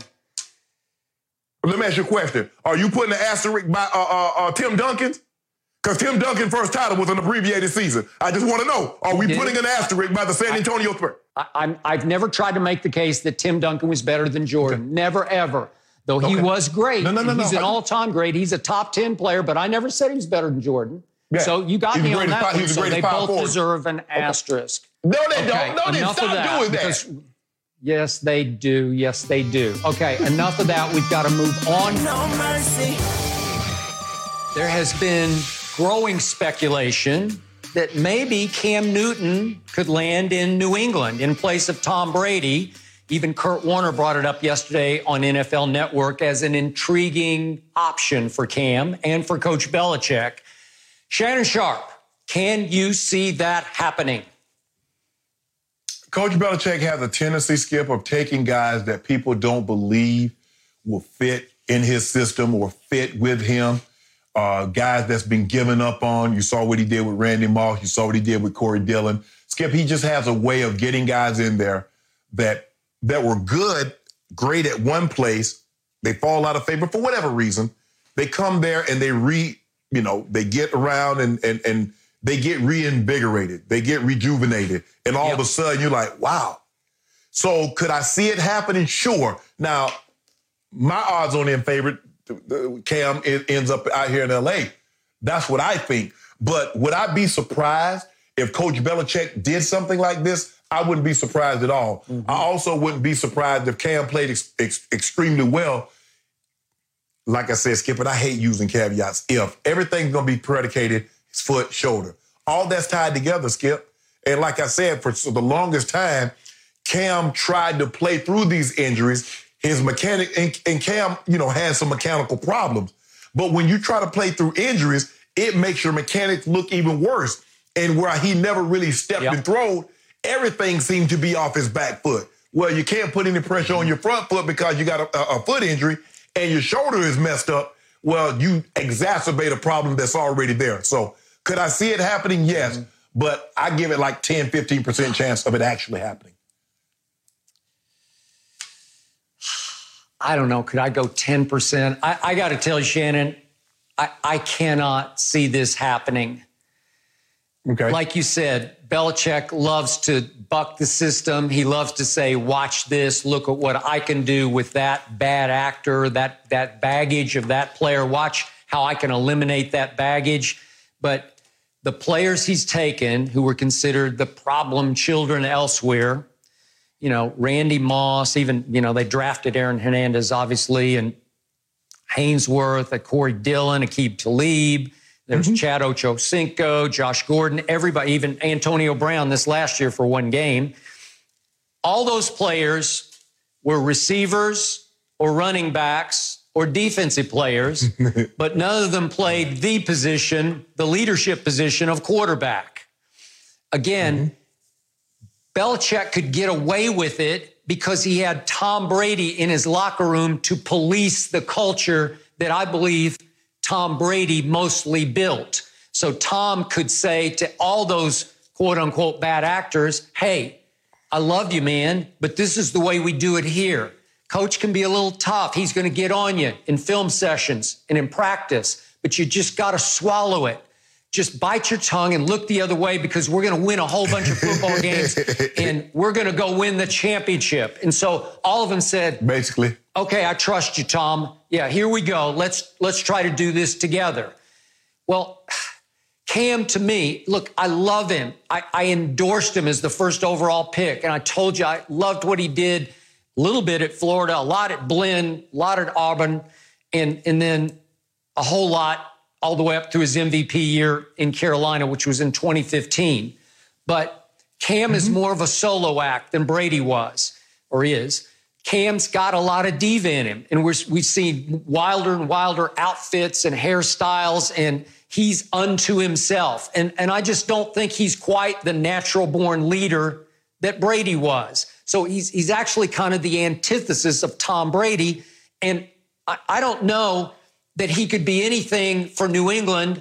Let me ask you a question. Are you putting an asterisk by uh, uh, uh, Tim Duncan's? Because Tim Duncan's first title was an abbreviated season. I just want to know, are we Did putting it? an asterisk by the San Antonio Spurs? I, I'm, I've never tried to make the case that Tim Duncan was better than Jordan. Okay. Never, ever. Though he okay. was great. No, no, no, he's no. an all-time great. He's a top ten player, but I never said he was better than Jordan. Yeah. So you got he's me the on that five, one. So they both forward. deserve an okay. asterisk. No, they okay. don't. No, they enough stop of that, doing that. Because, yes, they do. Yes, they do. Okay, enough of that. We've got to move on. No mercy. There has been growing speculation that maybe Cam Newton could land in New England in place of Tom Brady. Even Kurt Warner brought it up yesterday on N F L Network as an intriguing option for Cam and for Coach Belichick. Shannon Sharpe, can you see that happening? Coach Belichick has a tendency, Skip, of taking guys that people don't believe will fit in his system or fit with him. Uh, guys that's been given up on. You saw what he did with Randy Moss. You saw what he did with Corey Dillon. Skip, he just has a way of getting guys in there that that were good, great at one place. They fall out of favor for whatever reason. They come there and they re, you know, they get around and and and they get reinvigorated. They get rejuvenated. And all yep. of a sudden you're like, wow. So could I see it happening? Sure. Now, my odds on in favorite, Cam ends up out here in L A. That's what I think. But would I be surprised if Coach Belichick did something like this? I wouldn't be surprised at all. Mm-hmm. I also wouldn't be surprised if Cam played ex- ex- extremely well. Like I said, Skip, and I hate using caveats. If everything's going to be predicated, his foot, shoulder. All that's tied together, Skip. And like I said, for the longest time, Cam tried to play through these injuries. His mechanic, and, and Cam, you know, had some mechanical problems. But when you try to play through injuries, it makes your mechanics look even worse. And where he never really stepped yep. and thrown, everything seemed to be off his back foot. Well, you can't put any pressure on your front foot because you got a, a, a foot injury and your shoulder is messed up. Well, you exacerbate a problem that's already there. So could I see it happening? Yes. Mm-hmm. But I give it like ten, fifteen percent chance of it actually happening. I don't know. Could I go ten percent? I, I got to tell you, Shannon, I, I cannot see this happening. Okay. Like you said, Belichick loves to buck the system. He loves to say, watch this, look at what I can do with that bad actor, that, that baggage of that player. Watch how I can eliminate that baggage. But the players he's taken who were considered the problem children elsewhere, you know, Randy Moss, even, you know, they drafted Aaron Hernandez, obviously, and Hainsworth, a Corey Dillon, Aqib Talib. There's mm-hmm. Chad Ochocinco, Josh Gordon, everybody, even Antonio Brown this last year for one game. All those players were receivers or running backs or defensive players, but none of them played the position, the leadership position of quarterback. Again, mm-hmm. Belichick could get away with it because he had Tom Brady in his locker room to police the culture that I believe Tom Brady mostly built. So Tom could say to all those quote unquote bad actors, hey, I love you, man, but this is the way we do it here. Coach can be a little tough. He's going to get on you in film sessions and in practice, but you just got to swallow it. Just bite your tongue and look the other way because we're going to win a whole bunch of football games and we're going to go win the championship. And so all of them said, basically, okay, I trust you, Tom. Yeah, here we go. Let's let's try to do this together. Well, Cam, to me, look, I love him. I, I endorsed him as the first overall pick. And I told you I loved what he did a little bit at Florida, a lot at Blinn, a lot at Auburn, and, and then a whole lot all the way up to his M V P year in Carolina, which was in twenty fifteen. But Cam mm-hmm. is more of a solo act than Brady was or is. Cam's got a lot of diva in him, and we're, we've seen wilder and wilder outfits and hairstyles, and he's unto himself. And, and I just don't think he's quite the natural-born leader that Brady was. So he's, he's actually kind of the antithesis of Tom Brady, and I, I don't know that he could be anything for New England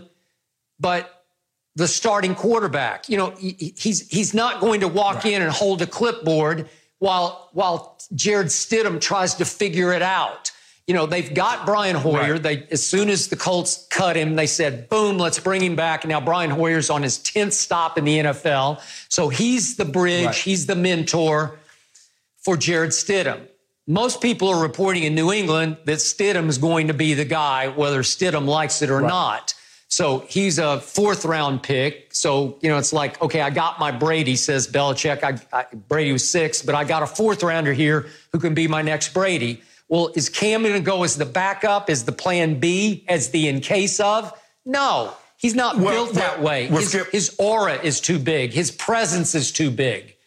but the starting quarterback. You know, he, he's, he's not going to walk right. in and hold a clipboard while while Jared Stidham tries to figure it out. You know, they've got Brian Hoyer. Right. They as soon as the Colts cut him, they said, boom, let's bring him back. And now Brian Hoyer's on his tenth stop in the N F L. So he's the bridge, right. he's the mentor for Jared Stidham. Most people are reporting in New England that Stidham is going to be the guy, whether Stidham likes it or right. not. So he's a fourth round pick. So, you know, it's like, okay, I got my Brady, says Belichick. I, I, Brady was six, but I got a fourth rounder here who can be my next Brady. Well, is Cam going to go as the backup, as the plan B, as the in case of? No, he's not well, built that well, way. Well, his, Skip, his aura is too big. His presence is too big.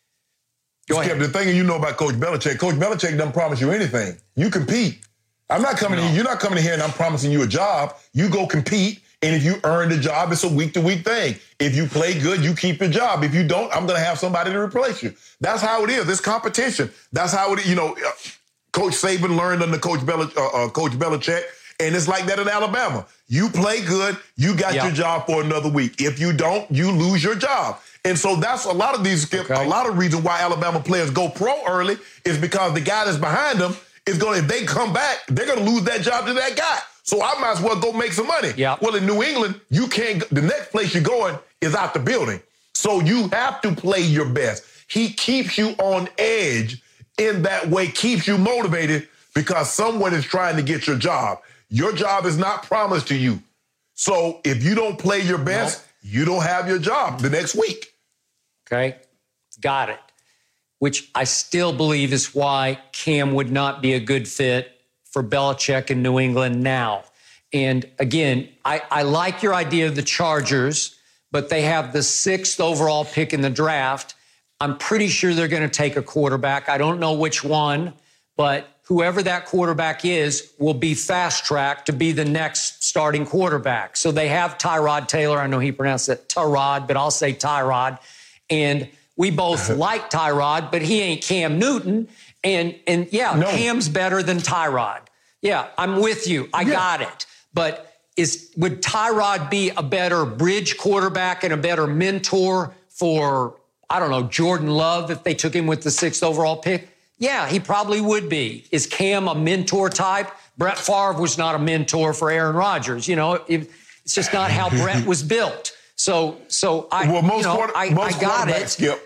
Go Skip, ahead. the thing you know about Coach Belichick, Coach Belichick doesn't promise you anything. You compete. I'm not coming no. in. You're not coming in here and I'm promising you a job. You go compete. And if you earn the job, it's a week-to-week thing. If you play good, you keep your job. If you don't, I'm going to have somebody to replace you. That's how it is. It's competition. That's how it, you know, Coach Saban learned under Coach, Bel- uh, uh, Coach Belichick, and it's like that in Alabama. You play good, you got yep. your job for another week. If you don't, you lose your job. And so that's a lot of these, Skip, okay. a lot of reasons why Alabama players go pro early is because the guy that's behind them is going to, if they come back, they're going to lose that job to that guy. So I might as well go make some money. Yep. Well, in New England, you can't, the next place you're going is out the building. So you have to play your best. He keeps you on edge in that way, keeps you motivated because someone is trying to get your job. Your job is not promised to you. So if you don't play your best, nope. you don't have your job the next week. Okay, got it. Which I still believe is why Cam would not be a good fit for Belichick in New England now. And again, I, I like your idea of the Chargers, but they have the sixth overall pick in the draft. I'm pretty sure they're going to take a quarterback. I don't know which one, but whoever that quarterback is will be fast-tracked to be the next starting quarterback. So they have Tyrod Taylor. I know he pronounced it Tyrod, but I'll say Tyrod. And we both like Tyrod, but he ain't Cam Newton. And, and yeah, no. Cam's better than Tyrod. Yeah, I'm with you. I yeah. got it. But is would Tyrod be a better bridge quarterback and a better mentor for, I don't know, Jordan Love if they took him with the sixth overall pick? Yeah, he probably would be. Is Cam a mentor type? Brett Favre was not a mentor for Aaron Rodgers. You know, it, it's just not how Brett was built. So, so I, well, most you know, quarter, I, most I got it. Skip,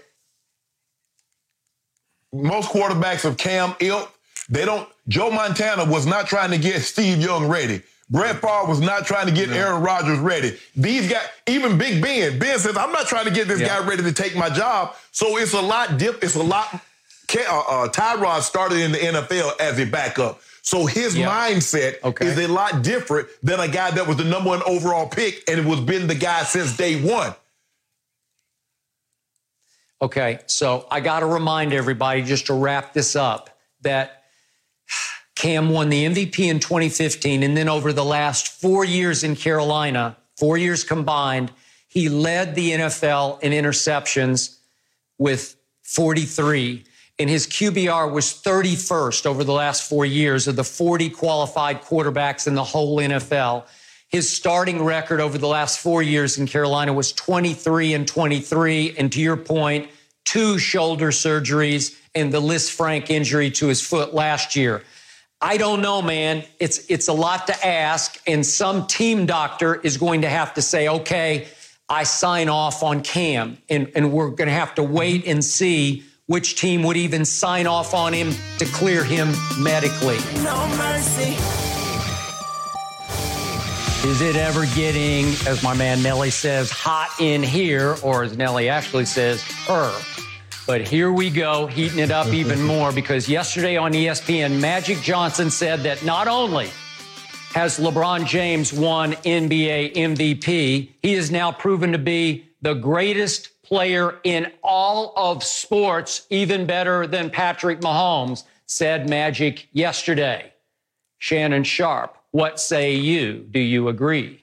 most quarterbacks of Cam ilk, they don't. Joe Montana was not trying to get Steve Young ready. Brett Favre was not trying to get no. Aaron Rodgers ready. These guys, even Big Ben, Ben says, "I'm not trying to get this yeah. guy ready to take my job." So it's a lot different. It's a lot. Uh, uh, Tyrod started in the N F L as a backup. So his yep. mindset okay. is a lot different than a guy that was the number one overall pick and was been the guy since day one. Okay, so I got to remind everybody, just to wrap this up, that Cam won the M V P in twenty fifteen, and then over the last four years in Carolina, four years combined, he led the N F L in interceptions with forty-three. And his Q B R was thirty-first over the last four years of the forty qualified quarterbacks in the whole N F L. His starting record over the last four years in Carolina was twenty-three and twenty-three. And to your point, two shoulder surgeries and the Lisfranc injury to his foot last year. I don't know, man. It's, it's a lot to ask. And some team doctor is going to have to say, okay, I sign off on Cam. And, and we're going to have to wait and see which team would even sign off on him to clear him medically. No mercy. Is it ever getting, as my man Nelly says, hot in here, or as Nelly actually says, her? But here we go, heating it up even more, because yesterday on E S P N, Magic Johnson said that not only has LeBron James won N B A M V P, he is now proven to be the greatest player in all of sports, even better than Patrick Mahomes, said Magic yesterday. Shannon Sharp, what say you? Do you agree?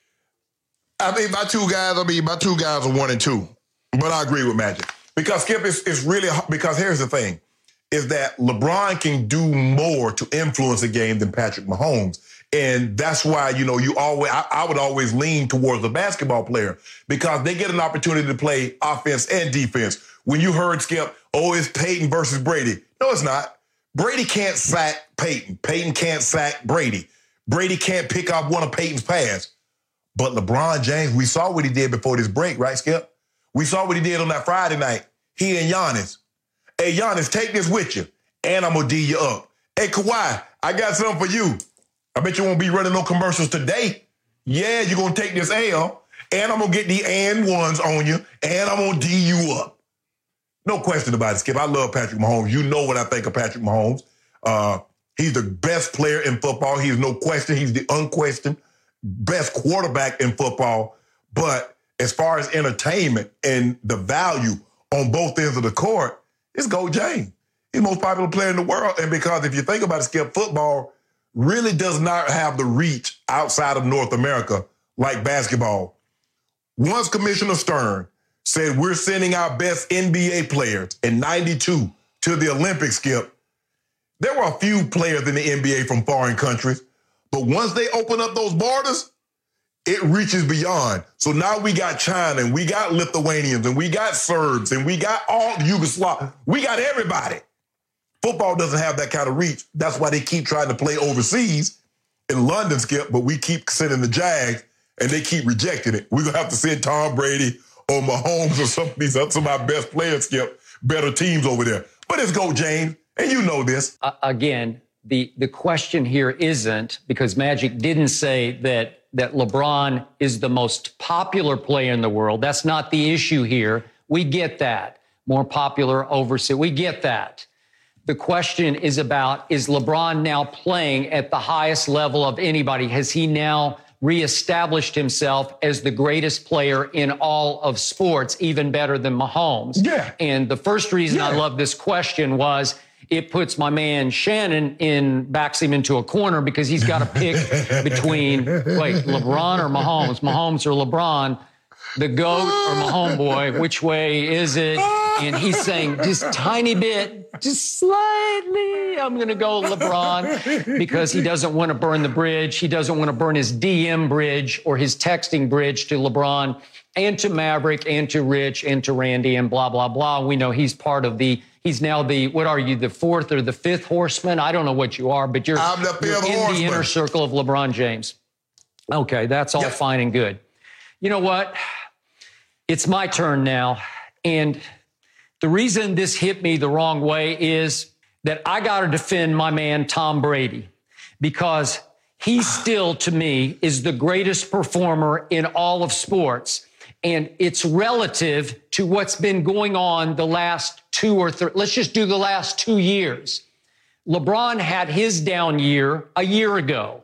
I mean, my two guys, I mean, my two guys are one and two, but I agree with Magic. Because, Skip, it's, it's really, because here's the thing, is that LeBron can do more to influence a game than Patrick Mahomes. And that's why, you know, you always, I, I would always lean towards the basketball player because they get an opportunity to play offense and defense. When you heard, Skip, oh, it's Peyton versus Brady. No, it's not. Brady can't sack Peyton. Peyton can't sack Brady. Brady can't pick off one of Peyton's pass. But LeBron James, we saw what he did before this break, right, Skip? We saw what he did on that Friday night. He and Giannis. Hey, Giannis, take this with you, and I'm going to D you up. Hey, Kawhi, I got something for you. I bet you won't be running no commercials today. Yeah, you're going to take this L, and I'm going to get the and ones on you, and I'm going to D you up. No question about it, Skip. I love Patrick Mahomes. You know what I think of Patrick Mahomes. Uh, he's the best player in football. He's no question. He's the unquestioned best quarterback in football. But as far as entertainment and the value on both ends of the court, it's Go James. He's the most popular player in the world. And because if you think about it, Skip, football really does not have the reach outside of North America like basketball. Once Commissioner Stern said we're sending our best N B A players in ninety-two to the Olympics, Skip, there were a few players in the N B A from foreign countries. But once they open up those borders, it reaches beyond. So now we got China, and we got Lithuanians, and we got Serbs, and we got all Yugoslav. We got everybody. Football doesn't have that kind of reach. That's why they keep trying to play overseas in London, Skip, but we keep sending the Jags, and they keep rejecting it. We're going to have to send Tom Brady or Mahomes or some of these, some of our best players, Skip, better teams over there. But it's Go James, and you know this. Uh, again, the, the question here isn't, because Magic didn't say that, that LeBron is the most popular player in the world. That's not the issue here. We get that. More popular overseas. We get that. The question is about, is LeBron now playing at the highest level of anybody? Has he now reestablished himself as the greatest player in all of sports, even better than Mahomes? Yeah. And the first reason yeah. I love this question was it puts my man Shannon in, backs him into a corner because he's got to pick between, wait, LeBron or Mahomes? Mahomes or LeBron? The GOAT or my homeboy? Which way is it? And he's saying just tiny bit, just slightly, I'm going to go LeBron because he doesn't want to burn the bridge. He doesn't want to burn his D M bridge or his texting bridge to LeBron and to Maverick and to Rich and to Randy and blah, blah, blah. We know he's part of the, he's now the, what are you, the fourth or the fifth horseman? I don't know what you are, but you're, I'm the you're in horseman. the inner circle of LeBron James. Okay, that's all Yep. fine and good. You know what? It's my turn now. And the reason this hit me the wrong way is that I got to defend my man, Tom Brady, because he still, to me, is the greatest performer in all of sports. And it's relative to what's been going on the last two or three. Let's just do the last two years. LeBron had his down year a year ago.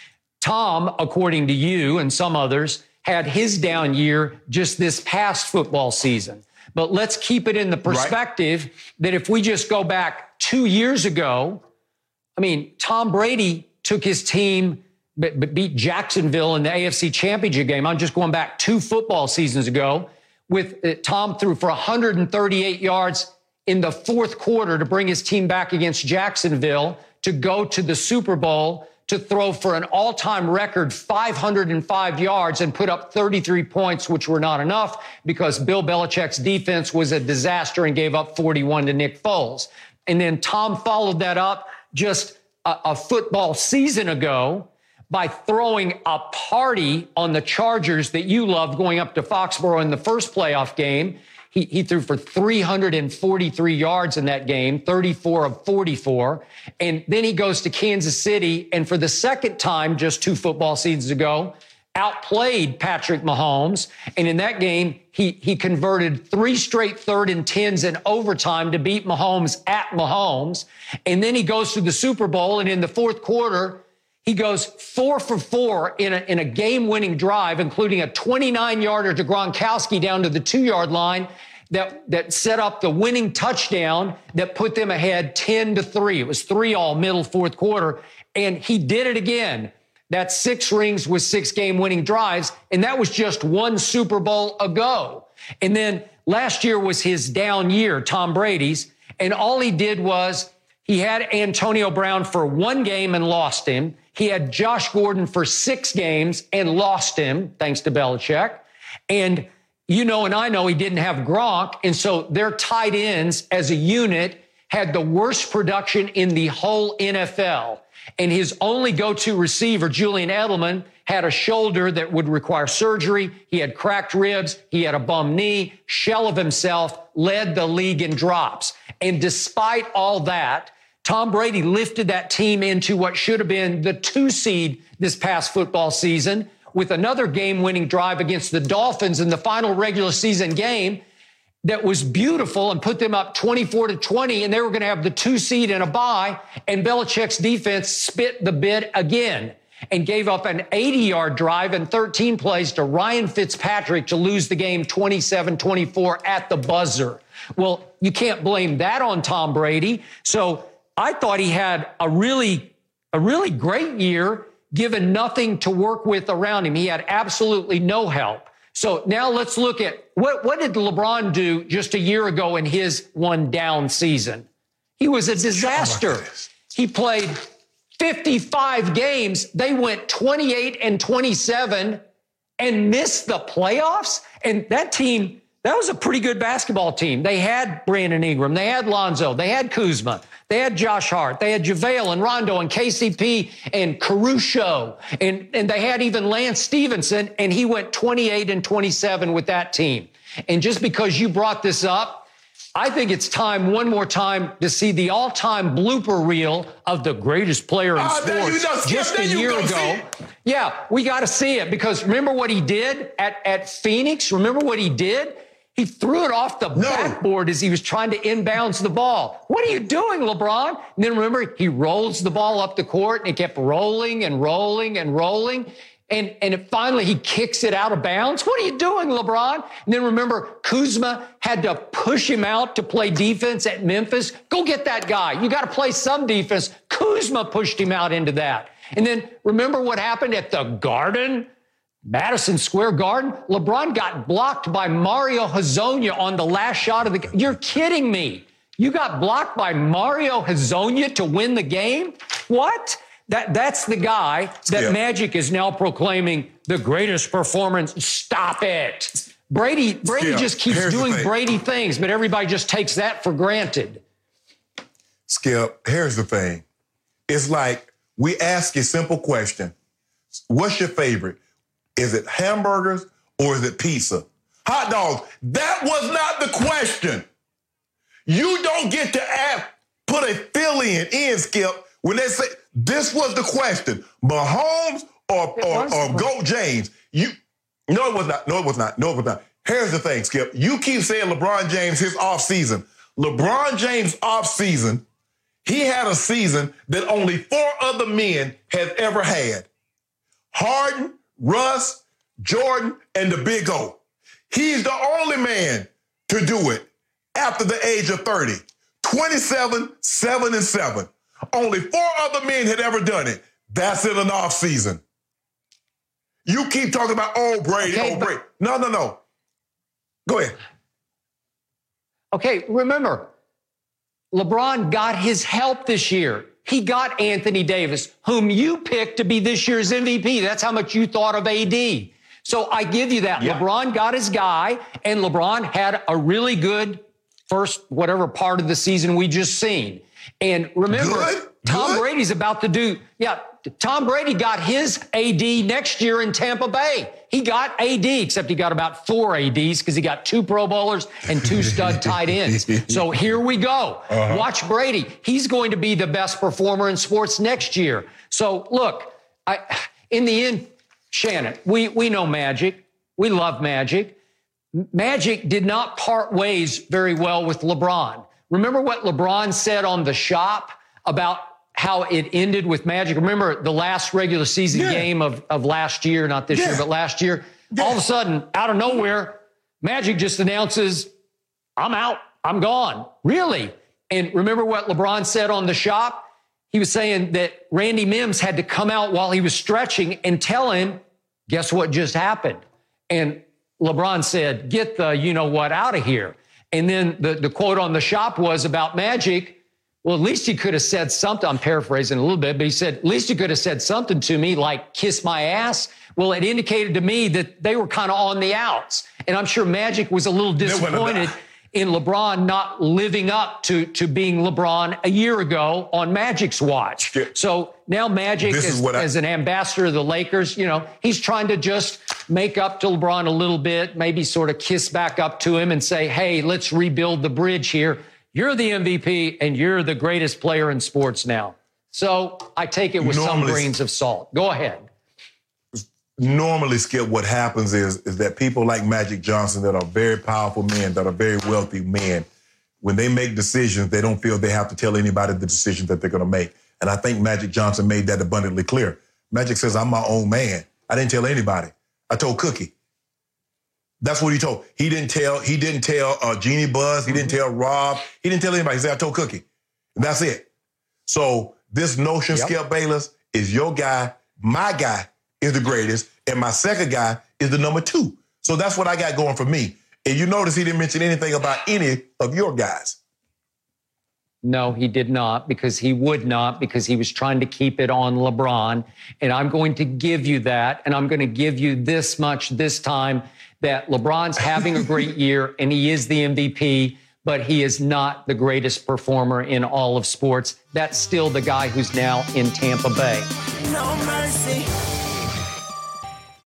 Tom, according to you and some others, had his down year just this past football season. But let's keep it in the perspective right. that if we just go back two years ago, I mean, Tom Brady took his team, but, but beat Jacksonville in the A F C Championship game. I'm just going back two football seasons ago with uh, Tom threw for one hundred thirty-eight yards in the fourth quarter to bring his team back against Jacksonville to go to the Super Bowl, to throw for an all-time record five hundred five yards and put up thirty-three points, which were not enough because Bill Belichick's defense was a disaster and gave up forty-one to Nick Foles. And then Tom followed that up just a, a football season ago by throwing a party on the Chargers that you loved going up to Foxborough in the first playoff game. He, he threw for three hundred forty-three yards in that game, thirty-four of forty-four. And then he goes to Kansas City and for the second time, just two football seasons ago, outplayed Patrick Mahomes. And in that game, he, he converted three straight third and tens in overtime to beat Mahomes at Mahomes. And then he goes to the Super Bowl and in the fourth quarter, he goes four for four in a, in a game-winning drive, including a twenty-nine yarder to Gronkowski down to the two-yard line that, that set up the winning touchdown that put them ahead ten to three. It was three all middle fourth quarter, and he did it again. That's six rings with six game-winning drives, and that was just one Super Bowl ago. And then last year was his down year, Tom Brady's, and all he did was he had Antonio Brown for one game and lost him. He had Josh Gordon for six games and lost him, thanks to Belichick. And you know and I know he didn't have Gronk, and so their tight ends as a unit had the worst production in the whole N F L. And his only go-to receiver, Julian Edelman, had a shoulder that would require surgery. He had cracked ribs. He had a bum knee. Shell of himself, led the league in drops. And despite all that, Tom Brady lifted that team into what should have been the two seed this past football season with another game-winning drive against the Dolphins in the final regular season game that was beautiful and put them up twenty-four to twenty, and they were going to have the two seed and a bye, and Belichick's defense spit the bit again and gave up an eighty-yard drive and thirteen plays to Ryan Fitzpatrick to lose the game twenty-seven twenty-four at the buzzer. Well, you can't blame that on Tom Brady. So I thought he had a really, a really great year, given nothing to work with around him. He had absolutely no help. So now let's look at what, what did LeBron do just a year ago in his one down season? He was a disaster. He played fifty-five games. They went twenty-eight and twenty-seven and missed the playoffs. And that team, that was a pretty good basketball team. They had Brandon Ingram. They had Lonzo. They had Kuzma. They had Josh Hart. They had JaVale and Rondo and K C P and Caruso. And, and they had even Lance Stevenson, and he went twenty-eight and twenty-seven with that team. And just because you brought this up, I think it's time, one more time, to see the all-time blooper reel of the greatest player in Oh, sports there you go, Skip, just a there you year go, ago. see? Yeah, we got to see it because remember what he did at, at Phoenix? Remember what he did? He threw it off the No. backboard as he was trying to inbounds the ball. What are you doing, LeBron? And then remember, he rolls the ball up the court and it kept rolling and rolling and rolling. And, and it finally, he kicks it out of bounds. What are you doing, LeBron? And then remember, Kuzma had to push him out to play defense at Memphis. Go get that guy. You got to play some defense. Kuzma pushed him out into that. And then remember what happened at the Garden? Madison Square Garden? LeBron got blocked by Mario Hezonja on the last shot of the game. You're kidding me. You got blocked by Mario Hezonja to win the game? What? That That's the guy that Yeah. Magic is now proclaiming the greatest performance. Stop it. Brady Brady Yeah. just keeps Here's the doing thing. Brady things, but everybody just takes that for granted. Skip, here's the thing. It's like we ask a simple question. What's your favorite? Is it hamburgers or is it pizza? Hot dogs. That was not the question. You don't get to ask, put a fill-in in, Skip, when they say, this was the question. Mahomes or, or, or Goat James? You, no, it was not. No, it was not. No, it was not. Here's the thing, Skip. You keep saying LeBron James, his offseason. LeBron James' offseason, he had a season that only four other men have ever had. Harden, Russ, Jordan, and the Big O. He's the only man to do it after the age of thirty. twenty-seven, seven, and seven. Only four other men had ever done it. That's in an offseason. You keep talking about, oh, Brady, Okay, oh, but- Brady. No, no, no. Go ahead. Okay, remember, LeBron got his help this year. He got Anthony Davis, whom you picked to be this year's M V P. That's how much you thought of A D. So I give you that. Yeah. LeBron got his guy, and LeBron had a really good first, whatever part of the season we just seen. And remember, Good? Tom Good? Brady's about to do, yeah, Tom Brady got his A D next year in Tampa Bay. He got A D, except he got about four A Ds because he got two Pro Bowlers and two stud tight ends. So here we go. Uh-huh. Watch Brady. He's going to be the best performer in sports next year. So look, I, in the end, Shannon, we, we know Magic. We love Magic. Magic did not part ways very well with LeBron. Remember what LeBron said on The Shop about how it ended with Magic? Remember the last regular season yeah. game of, of last year, not this yeah. year, but last year. Yeah. All of a sudden, out of nowhere, Magic just announces, I'm out, I'm gone. Really? And remember what LeBron said on The Shop? He was saying that Randy Mims had to come out while he was stretching and tell him, guess what just happened? And LeBron said, get the you-know-what out of here. And then the, the quote on The Shop was about Magic. Well, at least he could have said something. I'm paraphrasing a little bit, but he said, at least he could have said something to me like kiss my ass. Well, it indicated to me that they were kind of on the outs. And I'm sure Magic was a little disappointed in LeBron not living up to, to being LeBron a year ago on Magic's watch. Yeah. So now Magic, This is as, what I- as an ambassador of the Lakers, you know, he's trying to just make up to LeBron a little bit, maybe sort of kiss back up to him and say, hey, let's rebuild the bridge here. You're the M V P and you're the greatest player in sports now. So I take it with Normally- some grains of salt. Go ahead. Normally, Skip, what happens is, is that people like Magic Johnson that are very powerful men, that are very wealthy men, when they make decisions, they don't feel they have to tell anybody the decision that they're going to make. And I think Magic Johnson made that abundantly clear. Magic says, I'm my own man. I didn't tell anybody. I told Cookie. That's what he told. He didn't tell, he didn't tell uh, Jeannie Buzz. He didn't tell Rob. He didn't tell anybody. He said, I told Cookie. And that's it. So this notion, Yep. Skip Bayless, is your guy, my guy is the greatest, and my second guy is the number two. So that's what I got going for me. And you notice he didn't mention anything about any of your guys. No, he did not, because he would not, because he was trying to keep it on LeBron. And I'm going to give you that, and I'm going to give you this much this time, that LeBron's having a great year, and he is the M V P, but he is not the greatest performer in all of sports. That's still the guy who's now in Tampa Bay. No mercy.